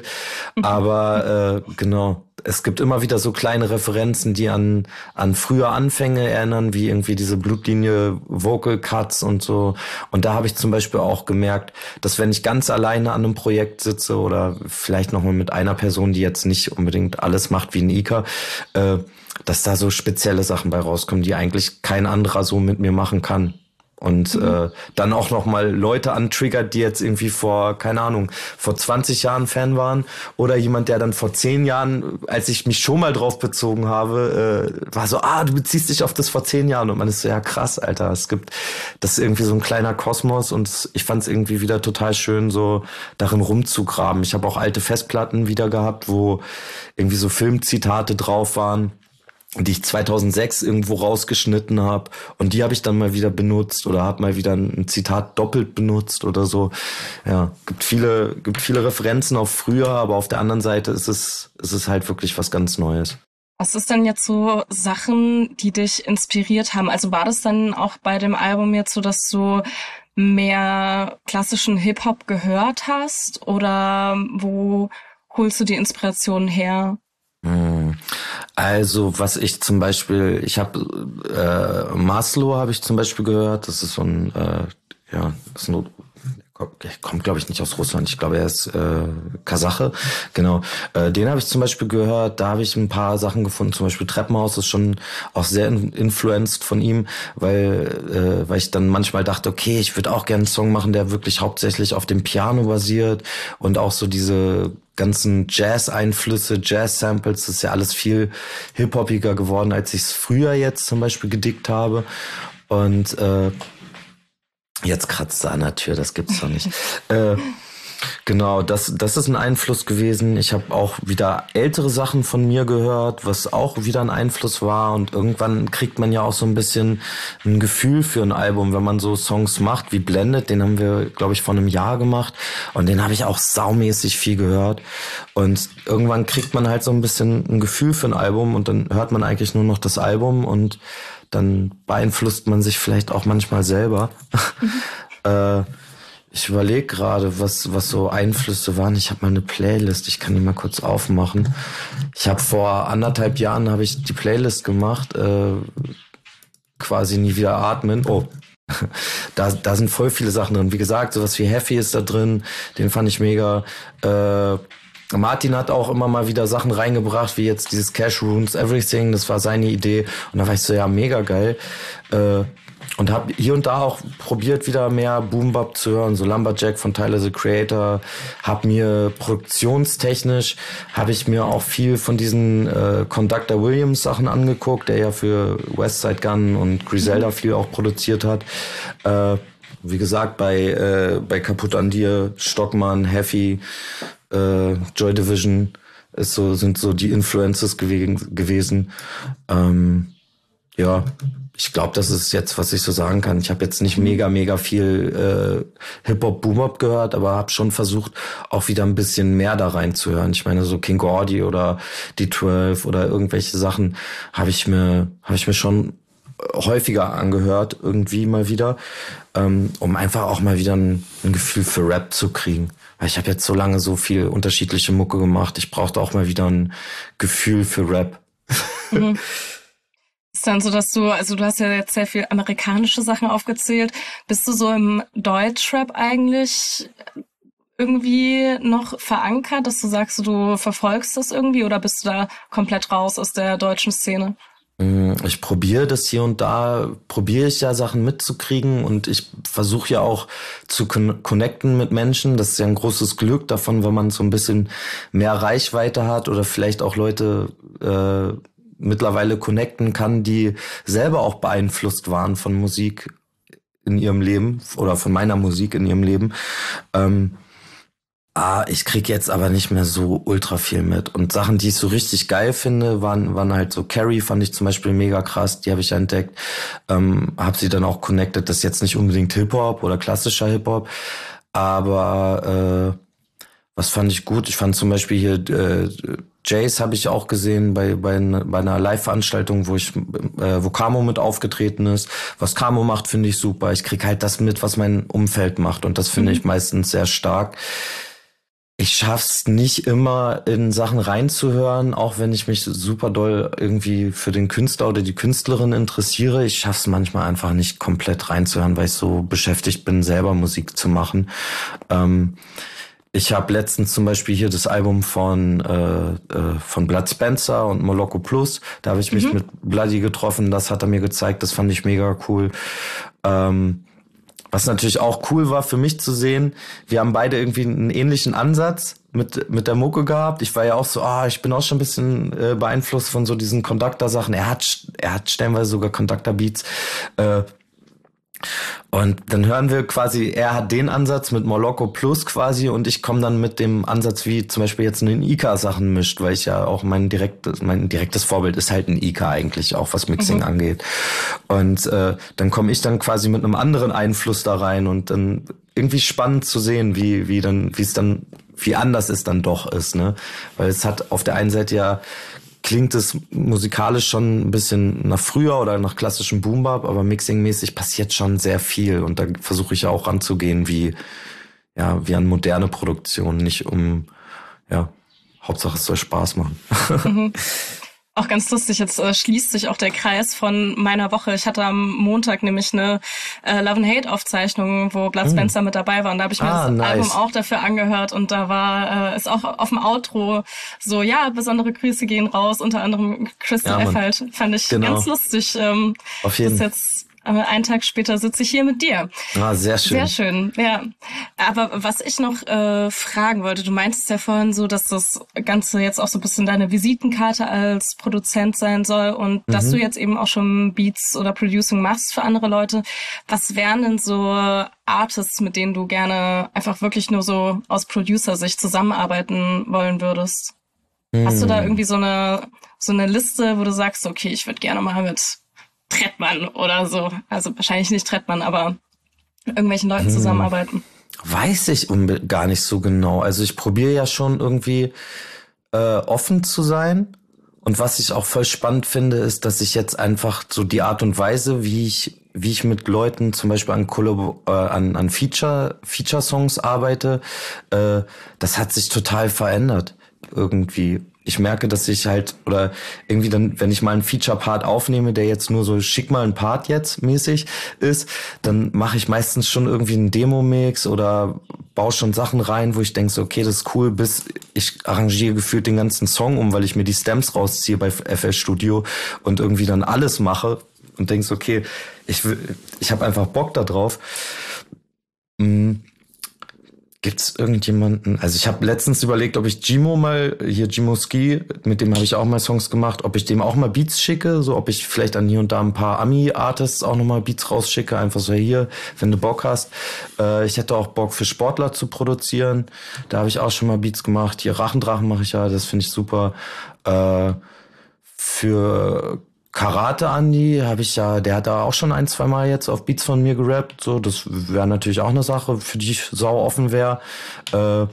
Aber äh, genau, es gibt immer wieder so kleine Referenzen, die an an frühe Anfänge erinnern, wie irgendwie diese Blutlinie Vocal Cuts und so. Und da habe ich zum Beispiel auch gemerkt, dass wenn ich ganz alleine an einem Projekt sitze oder vielleicht noch mal mit einer Person, die jetzt nicht unbedingt alles macht wie ein Ika, äh, dass da so spezielle Sachen bei rauskommen, die eigentlich kein anderer so mit mir machen kann. Und mhm. äh, dann auch noch mal Leute antriggert, die jetzt irgendwie vor, keine Ahnung, vor zwanzig Jahren Fan waren, oder jemand, der dann vor zehn Jahren, als ich mich schon mal drauf bezogen habe, äh, war so, ah, du beziehst dich auf das vor zehn Jahren, und man ist so, ja krass, Alter, es gibt, das ist irgendwie so ein kleiner Kosmos, und ich fand es irgendwie wieder total schön, so darin rumzugraben. Ich habe auch alte Festplatten wieder gehabt, wo irgendwie so Filmzitate drauf waren, die ich zweitausendsechs irgendwo rausgeschnitten habe, und die habe ich dann mal wieder benutzt oder habe mal wieder ein Zitat doppelt benutzt oder so. Ja, gibt viele gibt viele Referenzen auf früher, aber auf der anderen Seite ist es ist es halt wirklich was ganz Neues. Was ist denn jetzt so Sachen, die dich inspiriert haben? Also war das dann auch bei dem Album jetzt so, dass du mehr klassischen Hip-Hop gehört hast, oder wo holst du die Inspiration her? Also was ich zum Beispiel, ich habe äh, Maslow habe ich zum Beispiel gehört. Das ist so ein, äh, ja, das ist ein, kommt glaube ich nicht aus Russland. Ich glaube, er ist äh, Kasache. Genau, äh, den habe ich zum Beispiel gehört. Da habe ich ein paar Sachen gefunden. Zum Beispiel Treppenhaus ist schon auch sehr influenced von ihm, weil äh, weil ich dann manchmal dachte, okay, ich würde auch gerne einen Song machen, der wirklich hauptsächlich auf dem Piano basiert, und auch so diese ganzen Jazz-Einflüsse, Jazz-Samples, das ist ja alles viel hip-hoppiger geworden, als ich es früher jetzt zum Beispiel gedickt habe. Und äh, jetzt kratzt er an der Tür, das gibt's doch nicht. äh, genau, das das ist ein Einfluss gewesen. Ich habe auch wieder ältere Sachen von mir gehört, was auch wieder ein Einfluss war. Und irgendwann kriegt man ja auch so ein bisschen ein Gefühl für ein Album, wenn man so Songs macht wie Blended. Den haben wir, glaube ich, vor einem Jahr gemacht, und den habe ich auch saumäßig viel gehört. Und irgendwann kriegt man halt so ein bisschen ein Gefühl für ein Album, und dann hört man eigentlich nur noch das Album, und dann beeinflusst man sich vielleicht auch manchmal selber. Mhm. äh, ich überlege gerade, was was so Einflüsse waren. Ich habe mal eine Playlist, ich kann die mal kurz aufmachen. Ich habe vor anderthalb Jahren habe ich die Playlist gemacht, äh, quasi Nie wieder atmen. Oh, da, da sind voll viele Sachen drin. Wie gesagt, sowas wie Heffy ist da drin, den fand ich mega. Äh, Martin hat auch immer mal wieder Sachen reingebracht, wie jetzt dieses Cash Runes Everything, das war seine Idee. Und da war ich so, ja, mega geil. Äh, und habe hier und da auch probiert, wieder mehr Boom-Bap zu hören, so Lumberjack von Tyler, the Creator. Hab mir produktionstechnisch, habe ich mir auch viel von diesen äh, Conductor Williams Sachen angeguckt, der ja für Westside Gun und Griselda viel auch produziert hat. Äh, wie gesagt, bei äh, bei Kaputt an dir, Stockmann, Heffy, äh, Joy Division ist so, sind so die Influences gew- gewesen. Ähm, ja, ich glaube, das ist jetzt, was ich so sagen kann. Ich habe jetzt nicht mega, mega viel äh, Hip-Hop, Boom-Bap gehört, aber habe schon versucht, auch wieder ein bisschen mehr da reinzuhören. Ich meine, so King Gordy oder D zwölf oder irgendwelche Sachen habe ich mir, habe ich mir schon häufiger angehört, irgendwie mal wieder, ähm, um einfach auch mal wieder ein, ein Gefühl für Rap zu kriegen. Weil ich habe jetzt so lange so viel unterschiedliche Mucke gemacht. Ich brauchte auch mal wieder ein Gefühl für Rap. Mhm. Ist dann so, dass du, also du hast ja jetzt sehr viel amerikanische Sachen aufgezählt. Bist du so im Deutschrap eigentlich irgendwie noch verankert, dass du sagst, du verfolgst das irgendwie, oder bist du da komplett raus aus der deutschen Szene? Ich probiere das hier und da, probiere ich ja Sachen mitzukriegen, und ich versuche ja auch zu con- connecten mit Menschen. Das ist ja ein großes Glück davon, wenn man so ein bisschen mehr Reichweite hat oder vielleicht auch Leute äh, mittlerweile connecten kann, die selber auch beeinflusst waren von Musik in ihrem Leben oder von meiner Musik in ihrem Leben. Ähm, ah, ich krieg jetzt aber nicht mehr so ultra viel mit. Und Sachen, die ich so richtig geil finde, waren waren halt so Carrie, fand ich zum Beispiel mega krass, die habe ich entdeckt. Ähm, habe sie dann auch connected, das ist jetzt nicht unbedingt Hip-Hop oder klassischer Hip-Hop, aber äh, was fand ich gut? Ich fand zum Beispiel hier äh, Jace habe ich auch gesehen bei bei, bei einer Live-Veranstaltung, wo ich äh, wo Camo mit aufgetreten ist. Was Camo macht, finde ich super. Ich krieg halt das mit, was mein Umfeld macht, und das finde mhm. ich meistens sehr stark. Ich schaff's nicht immer, in Sachen reinzuhören, auch wenn ich mich super doll irgendwie für den Künstler oder die Künstlerin interessiere. Ich schaff's manchmal einfach nicht komplett reinzuhören, weil ich so beschäftigt bin, selber Musik zu machen. Ähm, Ich habe letztens zum Beispiel hier das Album von äh, äh, von Blood Spencer und Moloko Plus. Da habe ich mich mhm. mit Bloody getroffen. Das hat er mir gezeigt. Das fand ich mega cool. Ähm, was natürlich auch cool war für mich zu sehen, wir haben beide irgendwie einen ähnlichen Ansatz mit mit der Mucke gehabt. Ich war ja auch so, ah, ich bin auch schon ein bisschen äh, beeinflusst von so diesen Conductor-Sachen. Er hat er hat stellenweise sogar Conductor-Beats. Äh, Und dann hören wir quasi, er hat den Ansatz mit Moloko Plus quasi, und ich komme dann mit dem Ansatz, wie zum Beispiel jetzt in den Ika-Sachen mischt, weil ich ja auch mein direktes, mein direktes Vorbild ist halt ein Ika eigentlich, auch was Mixing mhm. angeht. Und äh, dann komme ich dann quasi mit einem anderen Einfluss da rein, und dann irgendwie spannend zu sehen, wie wie dann, wie es dann, wie anders es dann doch ist, ne? Weil es hat auf der einen Seite ja klingt es musikalisch schon ein bisschen nach früher oder nach klassischem Boom-Bap, aber mixingmäßig passiert schon sehr viel, und da versuche ich ja auch ranzugehen wie ja wie an moderne Produktionen, nicht um ja Hauptsache es soll Spaß machen. Mhm. Auch ganz lustig, jetzt äh, schließt sich auch der Kreis von meiner Woche. Ich hatte am Montag nämlich eine äh, Love and Hate Aufzeichnung, wo Blood Spencer mm. mit dabei war, und da habe ich mir ah, das nice. Album auch dafür angehört, und da war äh, ist auch auf dem Outro so, ja, besondere Grüße gehen raus, unter anderem Crystal ja, F halt. Fand ich genau. ganz lustig. Ähm, auf jeden. Das jetzt einen Tag später sitze ich hier mit dir. Ah, sehr schön. Sehr schön, ja. Aber was ich noch äh, fragen wollte, du meintest ja vorhin so, dass das Ganze jetzt auch so ein bisschen deine Visitenkarte als Produzent sein soll, und mhm. dass du jetzt eben auch schon Beats oder Producing machst für andere Leute. Was wären denn so Artists, mit denen du gerne einfach wirklich nur so aus Producer-Sicht zusammenarbeiten wollen würdest? Mhm. Hast du da irgendwie so eine so eine Liste, wo du sagst, okay, ich würde gerne mal mit Trettmann oder so, also wahrscheinlich nicht Trettmann, aber irgendwelchen Leuten hm. zusammenarbeiten? Weiß ich um, gar nicht so genau. Also ich probiere ja schon irgendwie äh, offen zu sein, und was ich auch voll spannend finde, ist, dass ich jetzt einfach so die Art und Weise, wie ich wie ich mit Leuten zum Beispiel an Collab- äh, an, an Feature Feature Songs arbeite, äh, das hat sich total verändert irgendwie. ich merke, dass ich halt, oder irgendwie dann, wenn ich mal einen Feature-Part aufnehme, der jetzt nur so schick mal ein Part jetzt mäßig ist, dann mache ich meistens schon irgendwie einen Demo-Mix oder baue schon Sachen rein, wo ich denke so, okay, das ist cool, bis ich arrangiere gefühlt den ganzen Song um, weil ich mir die Stems rausziehe bei F L Studio und irgendwie dann alles mache und denkst, okay, ich will, ich habe einfach Bock da drauf. Mhm. Gibt's irgendjemanden? Also ich habe letztens überlegt, ob ich Gimo mal, hier Gimo Ski, mit dem habe ich auch mal Songs gemacht, ob ich dem auch mal Beats schicke, so ob ich vielleicht an hier und da ein paar Ami-Artists auch nochmal Beats rausschicke, einfach so hier, wenn du Bock hast. Äh, ich hätte auch Bock für Sportler zu produzieren, da habe ich auch schon mal Beats gemacht. Hier Rachendrachen mache ich ja, das finde ich super. Äh, für Karate Andi habe ich ja, der hat da auch schon ein, zwei Mal jetzt auf Beats von mir gerappt, so, das wäre natürlich auch eine Sache, für die ich sau offen wäre. Äh,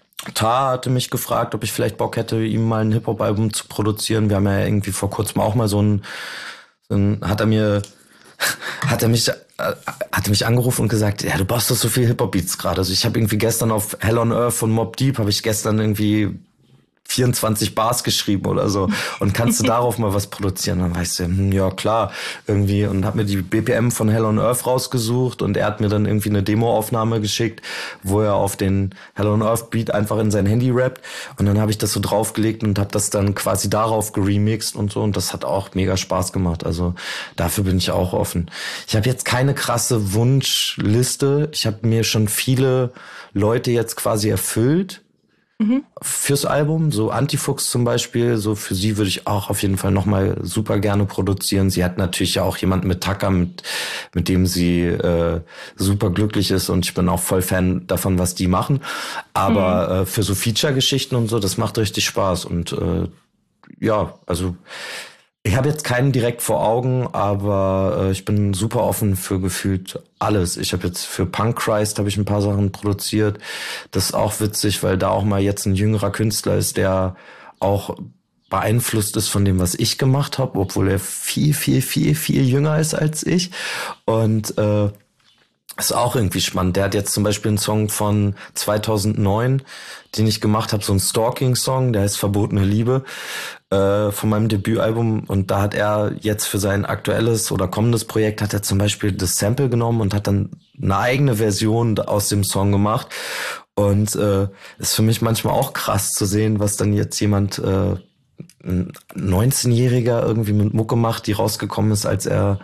Ta hatte mich gefragt, ob ich vielleicht Bock hätte, ihm mal ein Hip-Hop-Album zu produzieren. Wir haben ja irgendwie vor kurzem auch mal so ein, so ein hat er mir, hat er mich, äh, hat er mich angerufen und gesagt, ja, du baust doch so viel Hip-Hop-Beats gerade. Also ich habe irgendwie gestern auf Hell on Earth von Mobb Deep, habe ich gestern irgendwie vierundzwanzig Bars geschrieben oder so und kannst du darauf mal was produzieren? Dann weißt du, hm, ja klar, irgendwie, und hab mir die B P M von Hell on Earth rausgesucht und er hat mir dann irgendwie eine Demoaufnahme geschickt, wo er auf den Hell on Earth Beat einfach in sein Handy rappt und dann habe ich das so draufgelegt und habe das dann quasi darauf geremixed und so und das hat auch mega Spaß gemacht, also dafür bin ich auch offen. Ich habe jetzt keine krasse Wunschliste, ich habe mir schon viele Leute jetzt quasi erfüllt, Mhm. fürs Album, so Antifuchs zum Beispiel, so für sie würde ich auch auf jeden Fall nochmal super gerne produzieren. Sie hat natürlich ja auch jemanden mit Tucker, mit, mit dem sie äh, super glücklich ist und ich bin auch voll Fan davon, was die machen. Aber mhm. äh, für so Feature-Geschichten und so, das macht richtig Spaß und äh, ja, also ich habe jetzt keinen direkt vor Augen, aber äh, ich bin super offen für gefühlt alles. Ich habe jetzt für Punk Christ habe ich ein paar Sachen produziert. Das ist auch witzig, weil da auch mal jetzt ein jüngerer Künstler ist, der auch beeinflusst ist von dem, was ich gemacht habe, obwohl er viel, viel, viel, viel jünger ist als ich. Und äh, ist auch irgendwie spannend. Der hat jetzt zum Beispiel einen Song von zweitausendneun, den ich gemacht habe, so ein Stalking-Song, der heißt Verbotene Liebe, äh, von meinem Debütalbum. Und da hat er jetzt für sein aktuelles oder kommendes Projekt, hat er zum Beispiel das Sample genommen und hat dann eine eigene Version aus dem Song gemacht. Und äh, ist für mich manchmal auch krass zu sehen, was dann jetzt jemand, äh, ein neunzehnjähriger irgendwie mit Mucke macht, die rausgekommen ist, als er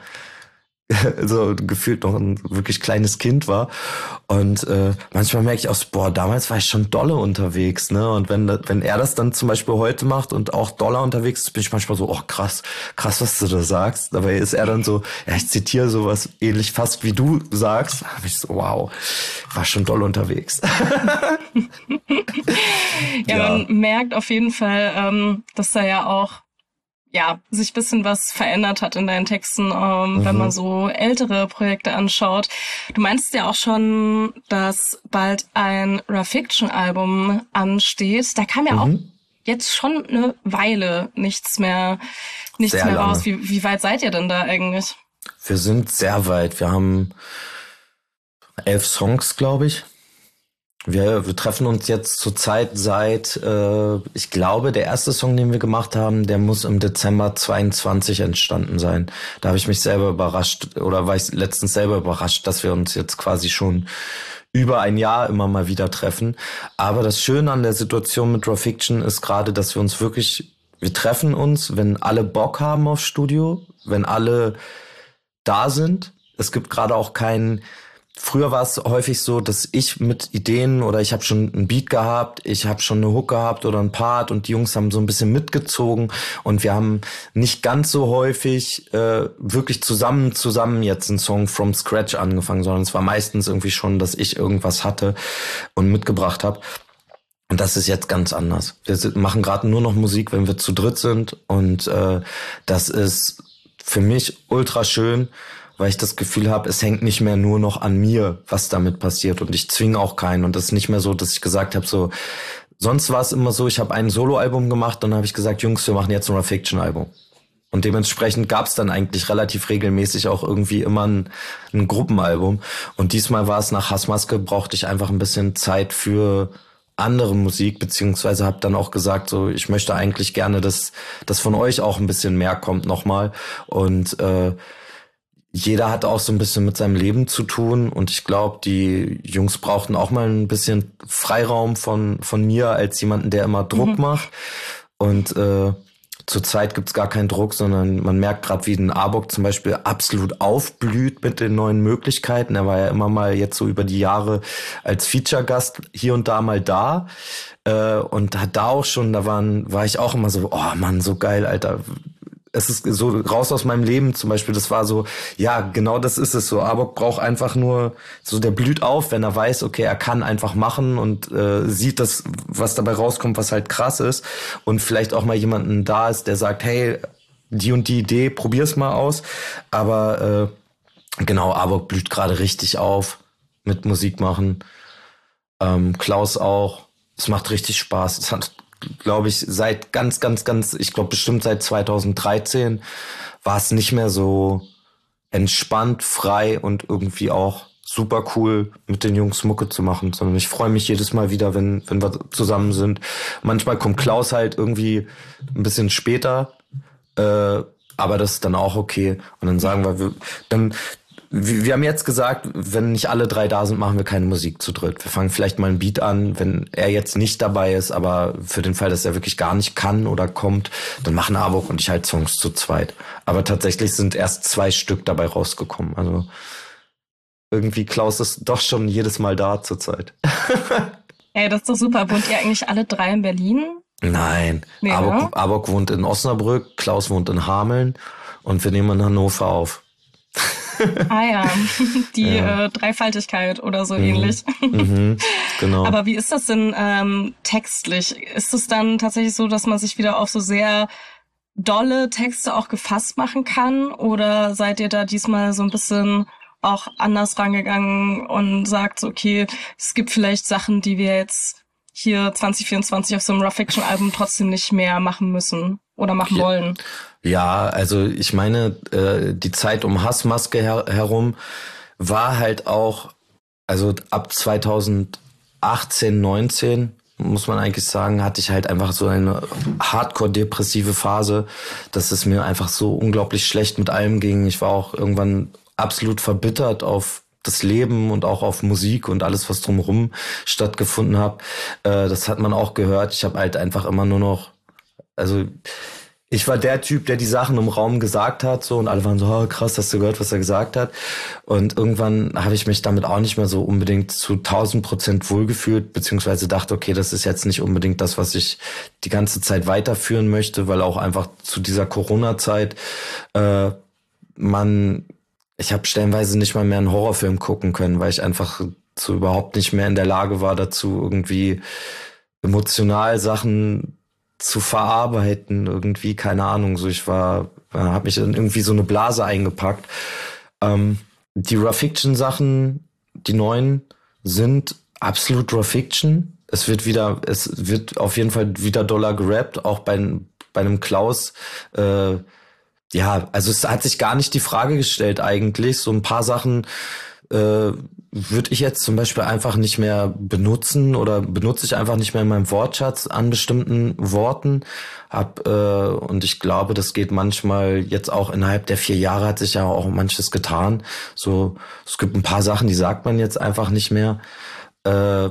so gefühlt noch ein wirklich kleines Kind war und äh, manchmal merke ich auch, boah, damals war ich schon dolle unterwegs, ne, und wenn wenn er das dann zum Beispiel heute macht und auch doller unterwegs ist, bin ich manchmal so, oh krass, krass, was du da sagst. Dabei ist er dann so, ja, ich zitiere sowas ähnlich fast wie du sagst, da habe ich so, wow, war schon doll unterwegs. ja, ja, man merkt auf jeden Fall, ähm, dass da ja auch ja, sich ein bisschen was verändert hat in deinen Texten, ähm, mhm. wenn man so ältere Projekte anschaut. Du meinst ja auch schon, dass bald ein Raw-Fiction-Album ansteht. Da kam ja mhm. auch jetzt schon eine Weile nichts mehr, nichts sehr mehr lange raus. Wie, wie weit seid ihr denn da eigentlich? Wir sind sehr weit. Wir haben elf Songs, glaube ich. Wir, wir treffen uns jetzt zurzeit seit, äh, ich glaube, der erste Song, den wir gemacht haben, der muss im Dezember zweiundzwanzig entstanden sein. Da habe ich mich selber überrascht, oder war ich letztens selber überrascht, dass wir uns jetzt quasi schon über ein Jahr immer mal wieder treffen. Aber das Schöne an der Situation mit Raw Fiction ist gerade, dass wir uns wirklich, wir treffen uns, wenn alle Bock haben aufs Studio, wenn alle da sind. Es gibt gerade auch keinen. Früher war es häufig so, dass ich mit Ideen oder ich habe schon einen Beat gehabt, ich habe schon eine Hook gehabt oder einen Part und die Jungs haben so ein bisschen mitgezogen und wir haben nicht ganz so häufig äh, wirklich zusammen zusammen jetzt einen Song from scratch angefangen, sondern es war meistens irgendwie schon, dass ich irgendwas hatte und mitgebracht habe. Und das ist jetzt ganz anders. Wir machen gerade nur noch Musik, wenn wir zu dritt sind und äh, das ist für mich ultra schön, weil ich das Gefühl habe, es hängt nicht mehr nur noch an mir, was damit passiert und ich zwinge auch keinen und das ist nicht mehr so, dass ich gesagt habe, so, sonst war es immer so, ich habe ein Soloalbum gemacht und dann habe ich gesagt, Jungs, wir machen jetzt ein Raw-Fiction-Album und dementsprechend gab es dann eigentlich relativ regelmäßig auch irgendwie immer ein, ein Gruppenalbum und diesmal war es nach Hassmaske, brauchte ich einfach ein bisschen Zeit für andere Musik, beziehungsweise habe dann auch gesagt, so ich möchte eigentlich gerne, dass dass von euch auch ein bisschen mehr kommt nochmal. Und äh, jeder hat auch so ein bisschen mit seinem Leben zu tun. Und ich glaube, die Jungs brauchten auch mal ein bisschen Freiraum von von mir als jemanden, der immer Druck mhm. macht. Und äh, zurzeit gibt's gar keinen Druck, sondern man merkt gerade, wie ein Arbok zum Beispiel absolut aufblüht mit den neuen Möglichkeiten. Er war ja immer mal jetzt so über die Jahre als Feature-Gast hier und da mal da. Äh, und hat da auch schon, da waren, war ich auch immer so, oh Mann, so geil, Alter. Es ist so raus aus meinem Leben zum Beispiel, das war so, ja, genau das ist es so. Arbok braucht einfach nur, so der blüht auf, wenn er weiß, okay, er kann einfach machen und äh, sieht das, was dabei rauskommt, was halt krass ist. Und vielleicht auch mal jemanden da ist, der sagt, hey, die und die Idee, probier's mal aus. Aber äh, genau, Arbok blüht gerade richtig auf mit Musik machen. Ähm, Klaus auch. Es macht richtig Spaß. Es hat, glaube ich, seit ganz, ganz, ganz, ich glaube bestimmt seit zweitausenddreizehn war es nicht mehr so entspannt, frei und irgendwie auch super cool mit den Jungs Mucke zu machen, sondern ich freue mich jedes Mal wieder, wenn wenn wir zusammen sind. Manchmal kommt Klaus halt irgendwie ein bisschen später, äh, aber das ist dann auch okay. Und dann sagen wir, wir dann Wir haben jetzt gesagt, wenn nicht alle drei da sind, machen wir keine Musik zu dritt. Wir fangen vielleicht mal ein Beat an, wenn er jetzt nicht dabei ist, aber für den Fall, dass er wirklich gar nicht kann oder kommt, dann machen Arbok und ich halt Songs zu zweit. Aber tatsächlich sind erst zwei Stück dabei rausgekommen. Also irgendwie Klaus ist doch schon jedes Mal da zurzeit. Ey, das ist doch super. Wohnt ihr eigentlich alle drei in Berlin? Nein, nee, Arbok, ne? Arbok wohnt in Osnabrück, Klaus wohnt in Hameln und wir nehmen in Hannover auf. Ah ja, die ja. Äh, Dreifaltigkeit oder so mhm. ähnlich. Mhm. Genau. Aber wie ist das denn ähm, textlich? Ist es dann tatsächlich so, dass man sich wieder auf so sehr dolle Texte auch gefasst machen kann? Oder seid ihr da diesmal so ein bisschen auch anders rangegangen und sagt so, okay, es gibt vielleicht Sachen, die wir jetzt hier zwanzig vierundzwanzig auf so einem Raw Fiction Album trotzdem nicht mehr machen müssen oder machen ja. wollen? Ja, also ich meine, äh, die Zeit um Hassmaske her- herum war halt auch, also ab zweitausendachtzehn, neunzehn, muss man eigentlich sagen, hatte ich halt einfach so eine hardcore-depressive Phase, dass es mir einfach so unglaublich schlecht mit allem ging. Ich war auch irgendwann absolut verbittert auf das Leben und auch auf Musik und alles, was drumherum stattgefunden hat. Äh, das hat man auch gehört. Ich habe halt einfach immer nur noch, also ich war der Typ, der die Sachen im Raum gesagt hat, so, und alle waren so, oh, krass, hast du gehört, was er gesagt hat? Und irgendwann habe ich mich damit auch nicht mehr so unbedingt zu tausend Prozent wohlgefühlt, beziehungsweise dachte, okay, das ist jetzt nicht unbedingt das, was ich die ganze Zeit weiterführen möchte, weil auch einfach zu dieser Corona-Zeit äh, man, ich habe stellenweise nicht mal mehr einen Horrorfilm gucken können, weil ich einfach so überhaupt nicht mehr in der Lage war, dazu irgendwie emotional Sachen zu verarbeiten, irgendwie, keine Ahnung, so ich war, habe mich in irgendwie so eine Blase eingepackt. Ähm, die Raw Fiction Sachen, die neuen, sind absolut Raw Fiction. Es wird wieder, es wird auf jeden Fall wieder doller gerappt, auch bei, bei einem Klaus. Äh, ja, also es hat sich gar nicht die Frage gestellt eigentlich. So ein paar Sachen äh, würde ich jetzt zum Beispiel einfach nicht mehr benutzen oder benutze ich einfach nicht mehr in meinem Wortschatz an bestimmten Worten. Hab, äh, und ich glaube, das geht manchmal jetzt auch innerhalb der vier Jahre hat sich ja auch manches getan. So, es gibt ein paar Sachen, die sagt man jetzt einfach nicht mehr. Äh,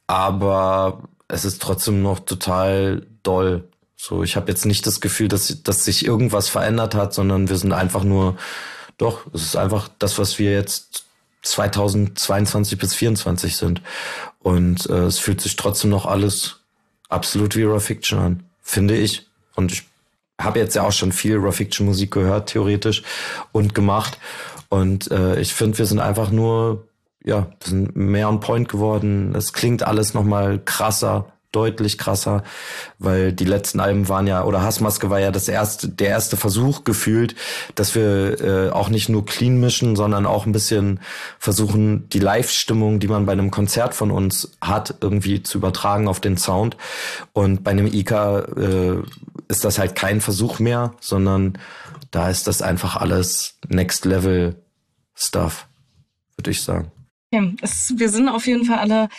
aber es ist trotzdem noch total doll. So, ich habe jetzt nicht das Gefühl, dass, dass sich irgendwas verändert hat, sondern wir sind einfach nur, doch, es ist einfach das, was wir jetzt zweitausendzweiundzwanzig bis vierundzwanzig sind. Und äh, es fühlt sich trotzdem noch alles absolut wie Raw Fiction an, finde ich. Und ich habe jetzt ja auch schon viel Raw Fiction Musik gehört, theoretisch, und gemacht. Und äh, ich finde, wir sind einfach nur, ja, wir sind mehr on point geworden. Es klingt alles nochmal krasser, deutlich krasser, weil die letzten Alben waren ja, oder Hassmaske war ja das erste, der erste Versuch gefühlt, dass wir äh, auch nicht nur clean mischen, sondern auch ein bisschen versuchen, die Live-Stimmung, die man bei einem Konzert von uns hat, irgendwie zu übertragen auf den Sound. Und bei einem I K äh, ist das halt kein Versuch mehr, sondern da ist das einfach alles Next Level Stuff, würde ich sagen. Ja, es, wir sind auf jeden Fall alle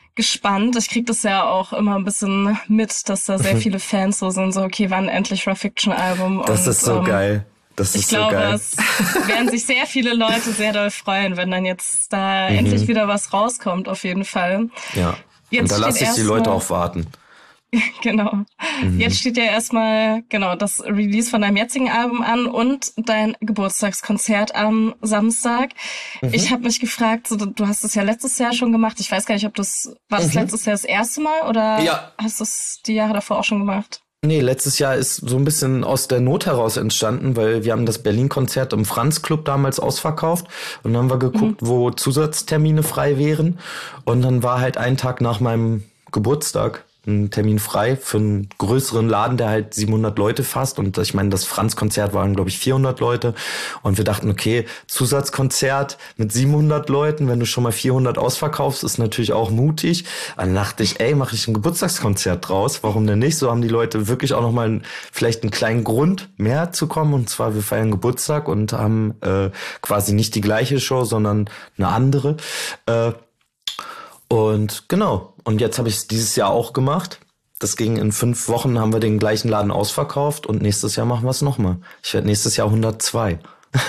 gespannt. Ich krieg das ja auch immer ein bisschen mit, dass da sehr viele Fans so sind, so okay, wann endlich Raw Fiction Album? Das und, ist so ähm, geil. Das ist ich glaube, so geil. es werden sich sehr viele Leute sehr doll freuen, wenn dann jetzt da Mhm. endlich wieder was rauskommt, auf jeden Fall. Ja. Jetzt Und da steht lasse ich die erst Leute mal- auch warten. Genau. Mhm. Jetzt steht ja erstmal, genau, das Release von deinem jetzigen Album an und dein Geburtstagskonzert am Samstag. Mhm. Ich habe mich gefragt, so, du hast es ja letztes Jahr schon gemacht. Ich weiß gar nicht, ob das, war das Mhm. letztes Jahr das erste Mal oder Ja. hast du es die Jahre davor auch schon gemacht? Nee, letztes Jahr ist so ein bisschen aus der Not heraus entstanden, weil wir haben das Berlin-Konzert im Franz-Club damals ausverkauft und dann haben wir geguckt, mhm. wo Zusatztermine frei wären und dann war halt ein Tag nach meinem Geburtstag ein Termin frei für einen größeren Laden, der halt siebenhundert Leute fasst und ich meine, das Franz-Konzert waren, glaube ich, vierhundert Leute und wir dachten, okay, Zusatzkonzert mit siebenhundert Leuten, wenn du schon mal vierhundert ausverkaufst, ist natürlich auch mutig. Dann dachte ich, ey, mache ich ein Geburtstagskonzert draus, warum denn nicht? So haben die Leute wirklich auch nochmal einen, vielleicht einen kleinen Grund mehr zu kommen und zwar, wir feiern Geburtstag und haben äh, quasi nicht die gleiche Show, sondern eine andere. Äh, Und genau, und jetzt habe ich es dieses Jahr auch gemacht. Das ging in fünf Wochen, haben wir den gleichen Laden ausverkauft und nächstes Jahr machen wir es nochmal. Ich werde nächstes Jahr hundertzwei.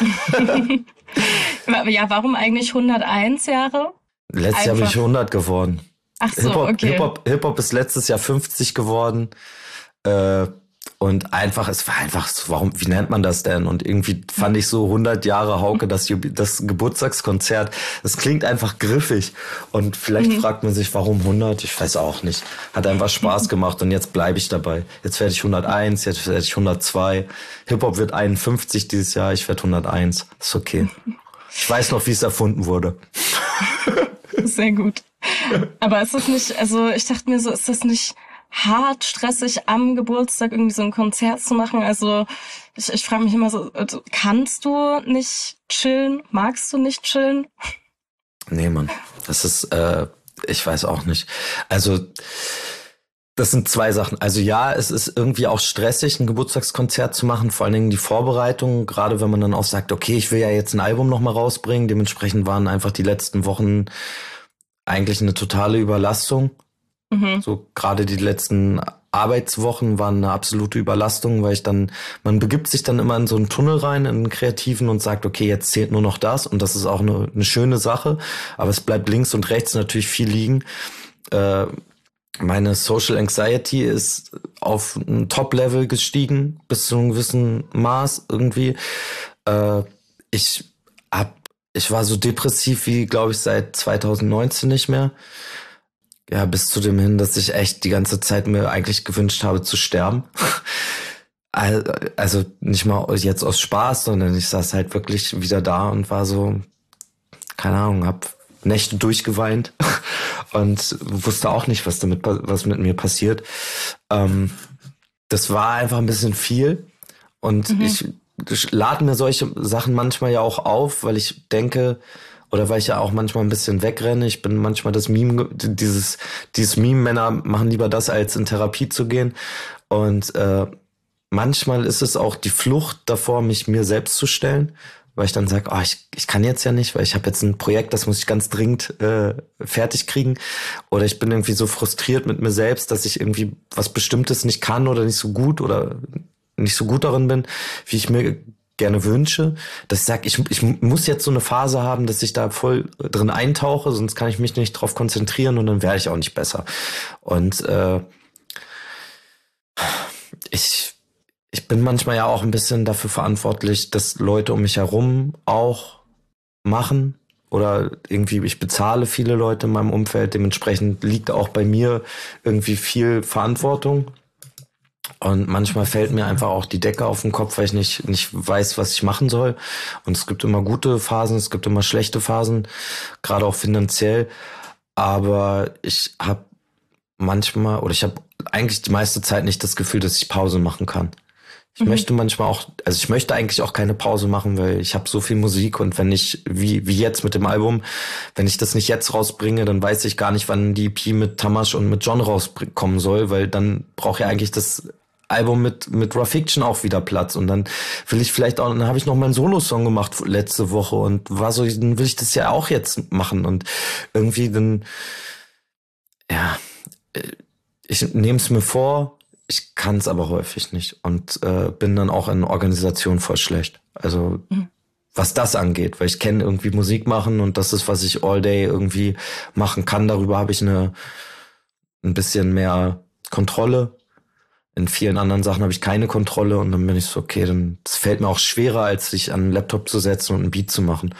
Ja, warum eigentlich hunderteins Jahre? Letztes Jahr bin ich hundert geworden. Ach so, Hip-Hop, okay. Hip-Hop, Hip-Hop ist letztes Jahr fünfzig geworden. Äh, Und einfach, es war einfach so, warum, wie nennt man das denn? Und irgendwie fand ich so hundert Jahre Hauke, das, Jubi- das Geburtstagskonzert, das klingt einfach griffig. Und vielleicht mhm. fragt man sich, warum hundert? Ich weiß auch nicht. Hat einfach Spaß gemacht und jetzt bleibe ich dabei. Jetzt werde ich hunderteins, jetzt werde ich hundertzwei. Hip-Hop wird einundfünfzig dieses Jahr, ich werde hunderteins. Ist okay. Ich weiß noch, wie es erfunden wurde. Sehr gut. Aber ist das nicht, also ich dachte mir so, ist das nicht hart stressig am Geburtstag irgendwie so ein Konzert zu machen? Also ich, ich frage mich immer so, also, kannst du nicht chillen? Magst du nicht chillen? Nee, Mann. Das ist, äh, ich weiß auch nicht. Also das sind zwei Sachen. Also ja, es ist irgendwie auch stressig, ein Geburtstagskonzert zu machen, vor allen Dingen die Vorbereitung, gerade wenn man dann auch sagt, okay, ich will ja jetzt ein Album nochmal rausbringen. Dementsprechend waren einfach die letzten Wochen eigentlich eine totale Überlastung. Mhm. So gerade die letzten Arbeitswochen waren eine absolute Überlastung, weil ich dann, man begibt sich dann immer in so einen Tunnel rein, in einen Kreativen und sagt, okay, jetzt zählt nur noch das und das ist auch eine, eine schöne Sache, aber es bleibt links und rechts natürlich viel liegen. Äh, meine Social Anxiety ist auf ein Top-Level gestiegen, bis zu einem gewissen Maß irgendwie. Äh, ich hab, ich war so depressiv wie, glaube ich, seit zweitausendneunzehn nicht mehr. Ja, bis zu dem hin, dass ich echt die ganze Zeit mir eigentlich gewünscht habe zu sterben. Also nicht mal jetzt aus Spaß, sondern ich saß halt wirklich wieder da und war so, keine Ahnung, hab Nächte durchgeweint und wusste auch nicht, was damit, was mit mir passiert. Ähm, das war einfach ein bisschen viel und mhm. ich, ich lade mir solche Sachen manchmal ja auch auf, weil ich denke, oder weil ich ja auch manchmal ein bisschen wegrenne. Ich bin manchmal das Meme, dieses, dieses Meme, Männer machen lieber das, als in Therapie zu gehen. Und äh, manchmal ist es auch die Flucht davor, mich mir selbst zu stellen, weil ich dann sage, oh, ich, ich kann jetzt ja nicht, weil ich habe jetzt ein Projekt, das muss ich ganz dringend äh, fertig kriegen. Oder ich bin irgendwie so frustriert mit mir selbst, dass ich irgendwie was Bestimmtes nicht kann oder nicht so gut oder nicht so gut darin bin, wie ich mir gerne wünsche, dass ich sage, ich, ich muss jetzt so eine Phase haben, dass ich da voll drin eintauche, sonst kann ich mich nicht drauf konzentrieren und dann werde ich auch nicht besser. Und äh, ich, ich bin manchmal ja auch ein bisschen dafür verantwortlich, dass Leute um mich herum auch machen oder irgendwie, ich bezahle viele Leute in meinem Umfeld, dementsprechend liegt auch bei mir irgendwie viel Verantwortung. Und manchmal fällt mir einfach auch die Decke auf den Kopf, weil ich nicht nicht weiß, was ich machen soll. Und es gibt immer gute Phasen, es gibt immer schlechte Phasen, gerade auch finanziell. Aber ich habe manchmal, oder ich habe eigentlich die meiste Zeit nicht das Gefühl, dass ich Pause machen kann. Ich mhm. möchte manchmal auch, also ich möchte eigentlich auch keine Pause machen, weil ich habe so viel Musik und wenn ich, wie wie jetzt mit dem Album, wenn ich das nicht jetzt rausbringe, dann weiß ich gar nicht, wann die E P mit Tamash und mit John rauskommen soll, weil dann brauche ich eigentlich das Album mit mit Raw Fiction auch wieder Platz und dann will ich vielleicht auch, dann habe ich noch mal einen Solo-Song gemacht letzte Woche und war so, dann will ich das ja auch jetzt machen und irgendwie dann ja, ich nehme es mir vor, ich kann es aber häufig nicht und äh, bin dann auch in Organisation voll schlecht. Also mhm. was das angeht, weil ich kenne irgendwie Musik machen und das ist, was ich all day irgendwie machen kann. Darüber habe ich eine ein bisschen mehr Kontrolle. In vielen anderen Sachen habe ich keine Kontrolle und dann bin ich so, okay, dann es fällt mir auch schwerer, als sich an einen Laptop zu setzen und einen Beat zu machen.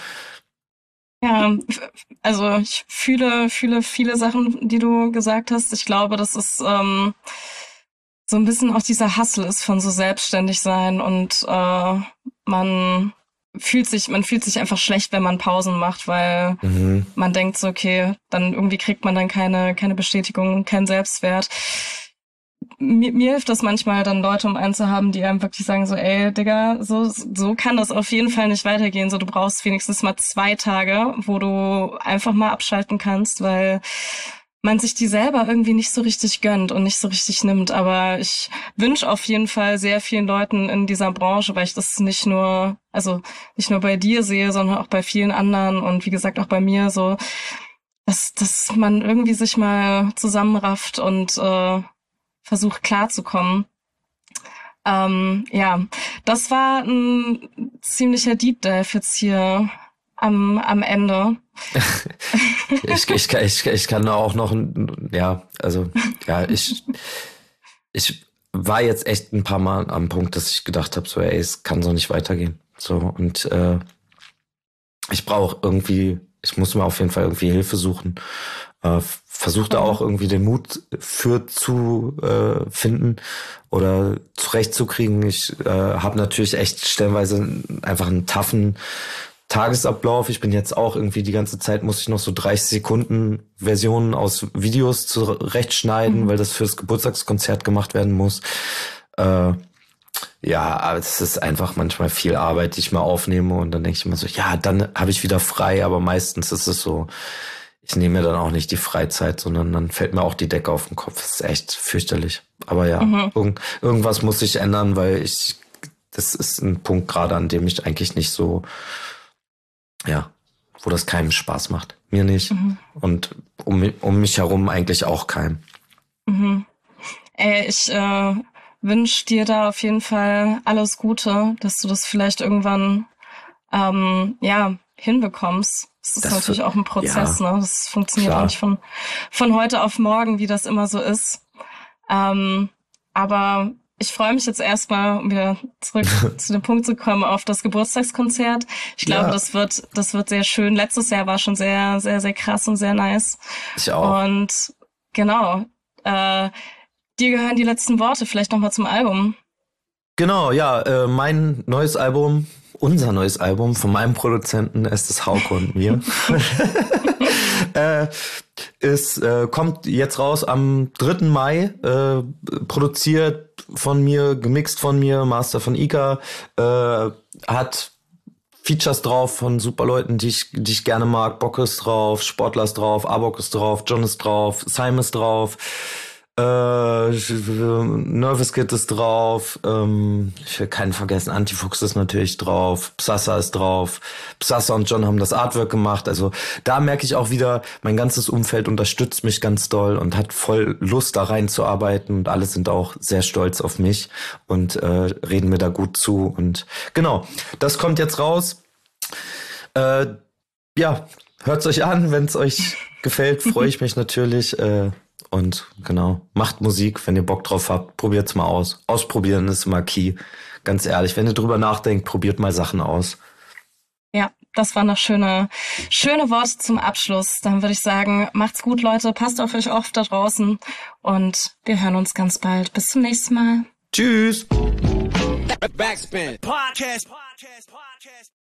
Ja, also ich fühle, fühle viele Sachen, die du gesagt hast. Ich glaube, dass es ähm, so ein bisschen auch dieser Hustle ist von so selbstständig sein und äh, man fühlt sich, man fühlt sich einfach schlecht, wenn man Pausen macht, weil mhm. man denkt so, okay, dann irgendwie kriegt man dann keine, keine Bestätigung, keinen Selbstwert. Mir, mir hilft das manchmal, dann Leute um einen zu haben, die einem wirklich sagen so, ey, Digga, so, so kann das auf jeden Fall nicht weitergehen. So, du brauchst wenigstens mal zwei Tage, wo du einfach mal abschalten kannst, weil man sich die selber irgendwie nicht so richtig gönnt und nicht so richtig nimmt. Aber ich wünsche auf jeden Fall sehr vielen Leuten in dieser Branche, weil ich das nicht nur, also nicht nur bei dir sehe, sondern auch bei vielen anderen und wie gesagt auch bei mir so, dass, dass man irgendwie sich mal zusammenrafft und äh, versucht klarzukommen. Ähm, ja, das war ein ziemlicher Deep Dive jetzt hier am, am Ende. ich, ich, ich, ich kann auch noch, ja, also, ja, ich, ich war jetzt echt ein paar Mal am Punkt, dass ich gedacht habe, so, ey, es kann so nicht weitergehen. So, und äh, ich brauche irgendwie, ich muss mir auf jeden Fall irgendwie Hilfe suchen. Äh, versuche da auch irgendwie den Mut für zu äh, finden oder zurechtzukriegen. Ich äh, habe natürlich echt stellenweise einfach einen taffen Tagesablauf. Ich bin jetzt auch irgendwie die ganze Zeit, muss ich noch so dreißig Sekunden Versionen aus Videos zurechtschneiden, mhm. weil das fürs Geburtstagskonzert gemacht werden muss. Äh, ja, aber es ist einfach manchmal viel Arbeit, die ich mal aufnehme und dann denke ich immer so, ja, dann habe ich wieder frei, aber meistens ist es so, ich nehme mir dann auch nicht die Freizeit, sondern dann fällt mir auch die Decke auf den Kopf. Das ist echt fürchterlich. Aber ja, mhm. irg- irgendwas muss sich ändern, weil ich, das ist ein Punkt gerade, an dem ich eigentlich nicht so, ja, wo das keinem Spaß macht. Mir nicht. Mhm. Und um, um mich herum eigentlich auch keinem. Mhm. Ey, ich äh, wünsche dir da auf jeden Fall alles Gute, dass du das vielleicht irgendwann ähm, ja hinbekommst. Das ist das natürlich wird, auch ein Prozess, ja, ne? Das funktioniert klar. auch nicht von von heute auf morgen, wie das immer so ist. Ähm, aber ich freue mich jetzt erstmal, um wieder zurück zu dem Punkt zu kommen, auf das Geburtstagskonzert. Ich glaube, ja. das wird das wird sehr schön. Letztes Jahr war schon sehr, sehr, sehr krass und sehr nice. Ich auch. Und genau, äh, dir gehören die letzten Worte. Vielleicht nochmal zum Album. Genau, ja, äh, mein neues Album, unser neues Album von meinem Produzenten Estes Hauke und mir. äh, es äh, kommt jetzt raus am dritten Mai, äh, produziert von mir, gemixt von mir, Master von Ika, äh, hat Features drauf von super Leuten, die ich, die ich gerne mag. Bock ist drauf, Sportler ist drauf, Abok ist drauf, John ist drauf, Simon ist drauf. Äh, Nervous Kid ist drauf, ähm, ich will keinen vergessen, Antifuchs ist natürlich drauf, Psassa ist drauf, Psassa und John haben das Artwork gemacht, also da merke ich auch wieder, mein ganzes Umfeld unterstützt mich ganz doll und hat voll Lust da reinzuarbeiten und alle sind auch sehr stolz auf mich und äh, reden mir da gut zu und genau, das kommt jetzt raus. Äh, ja, hört's euch an, wenn's euch gefällt, freue ich mich natürlich, äh, und genau, macht Musik, wenn ihr Bock drauf habt, probiert's mal aus. Ausprobieren ist immer key. Ganz ehrlich, wenn ihr drüber nachdenkt, probiert mal Sachen aus. Ja, das waren noch schöne, schöne Worte zum Abschluss. Dann würde ich sagen, macht's gut, Leute, passt auf euch auf da draußen und wir hören uns ganz bald. Bis zum nächsten Mal. Tschüss. Backspin. Podcast. Podcast. Podcast.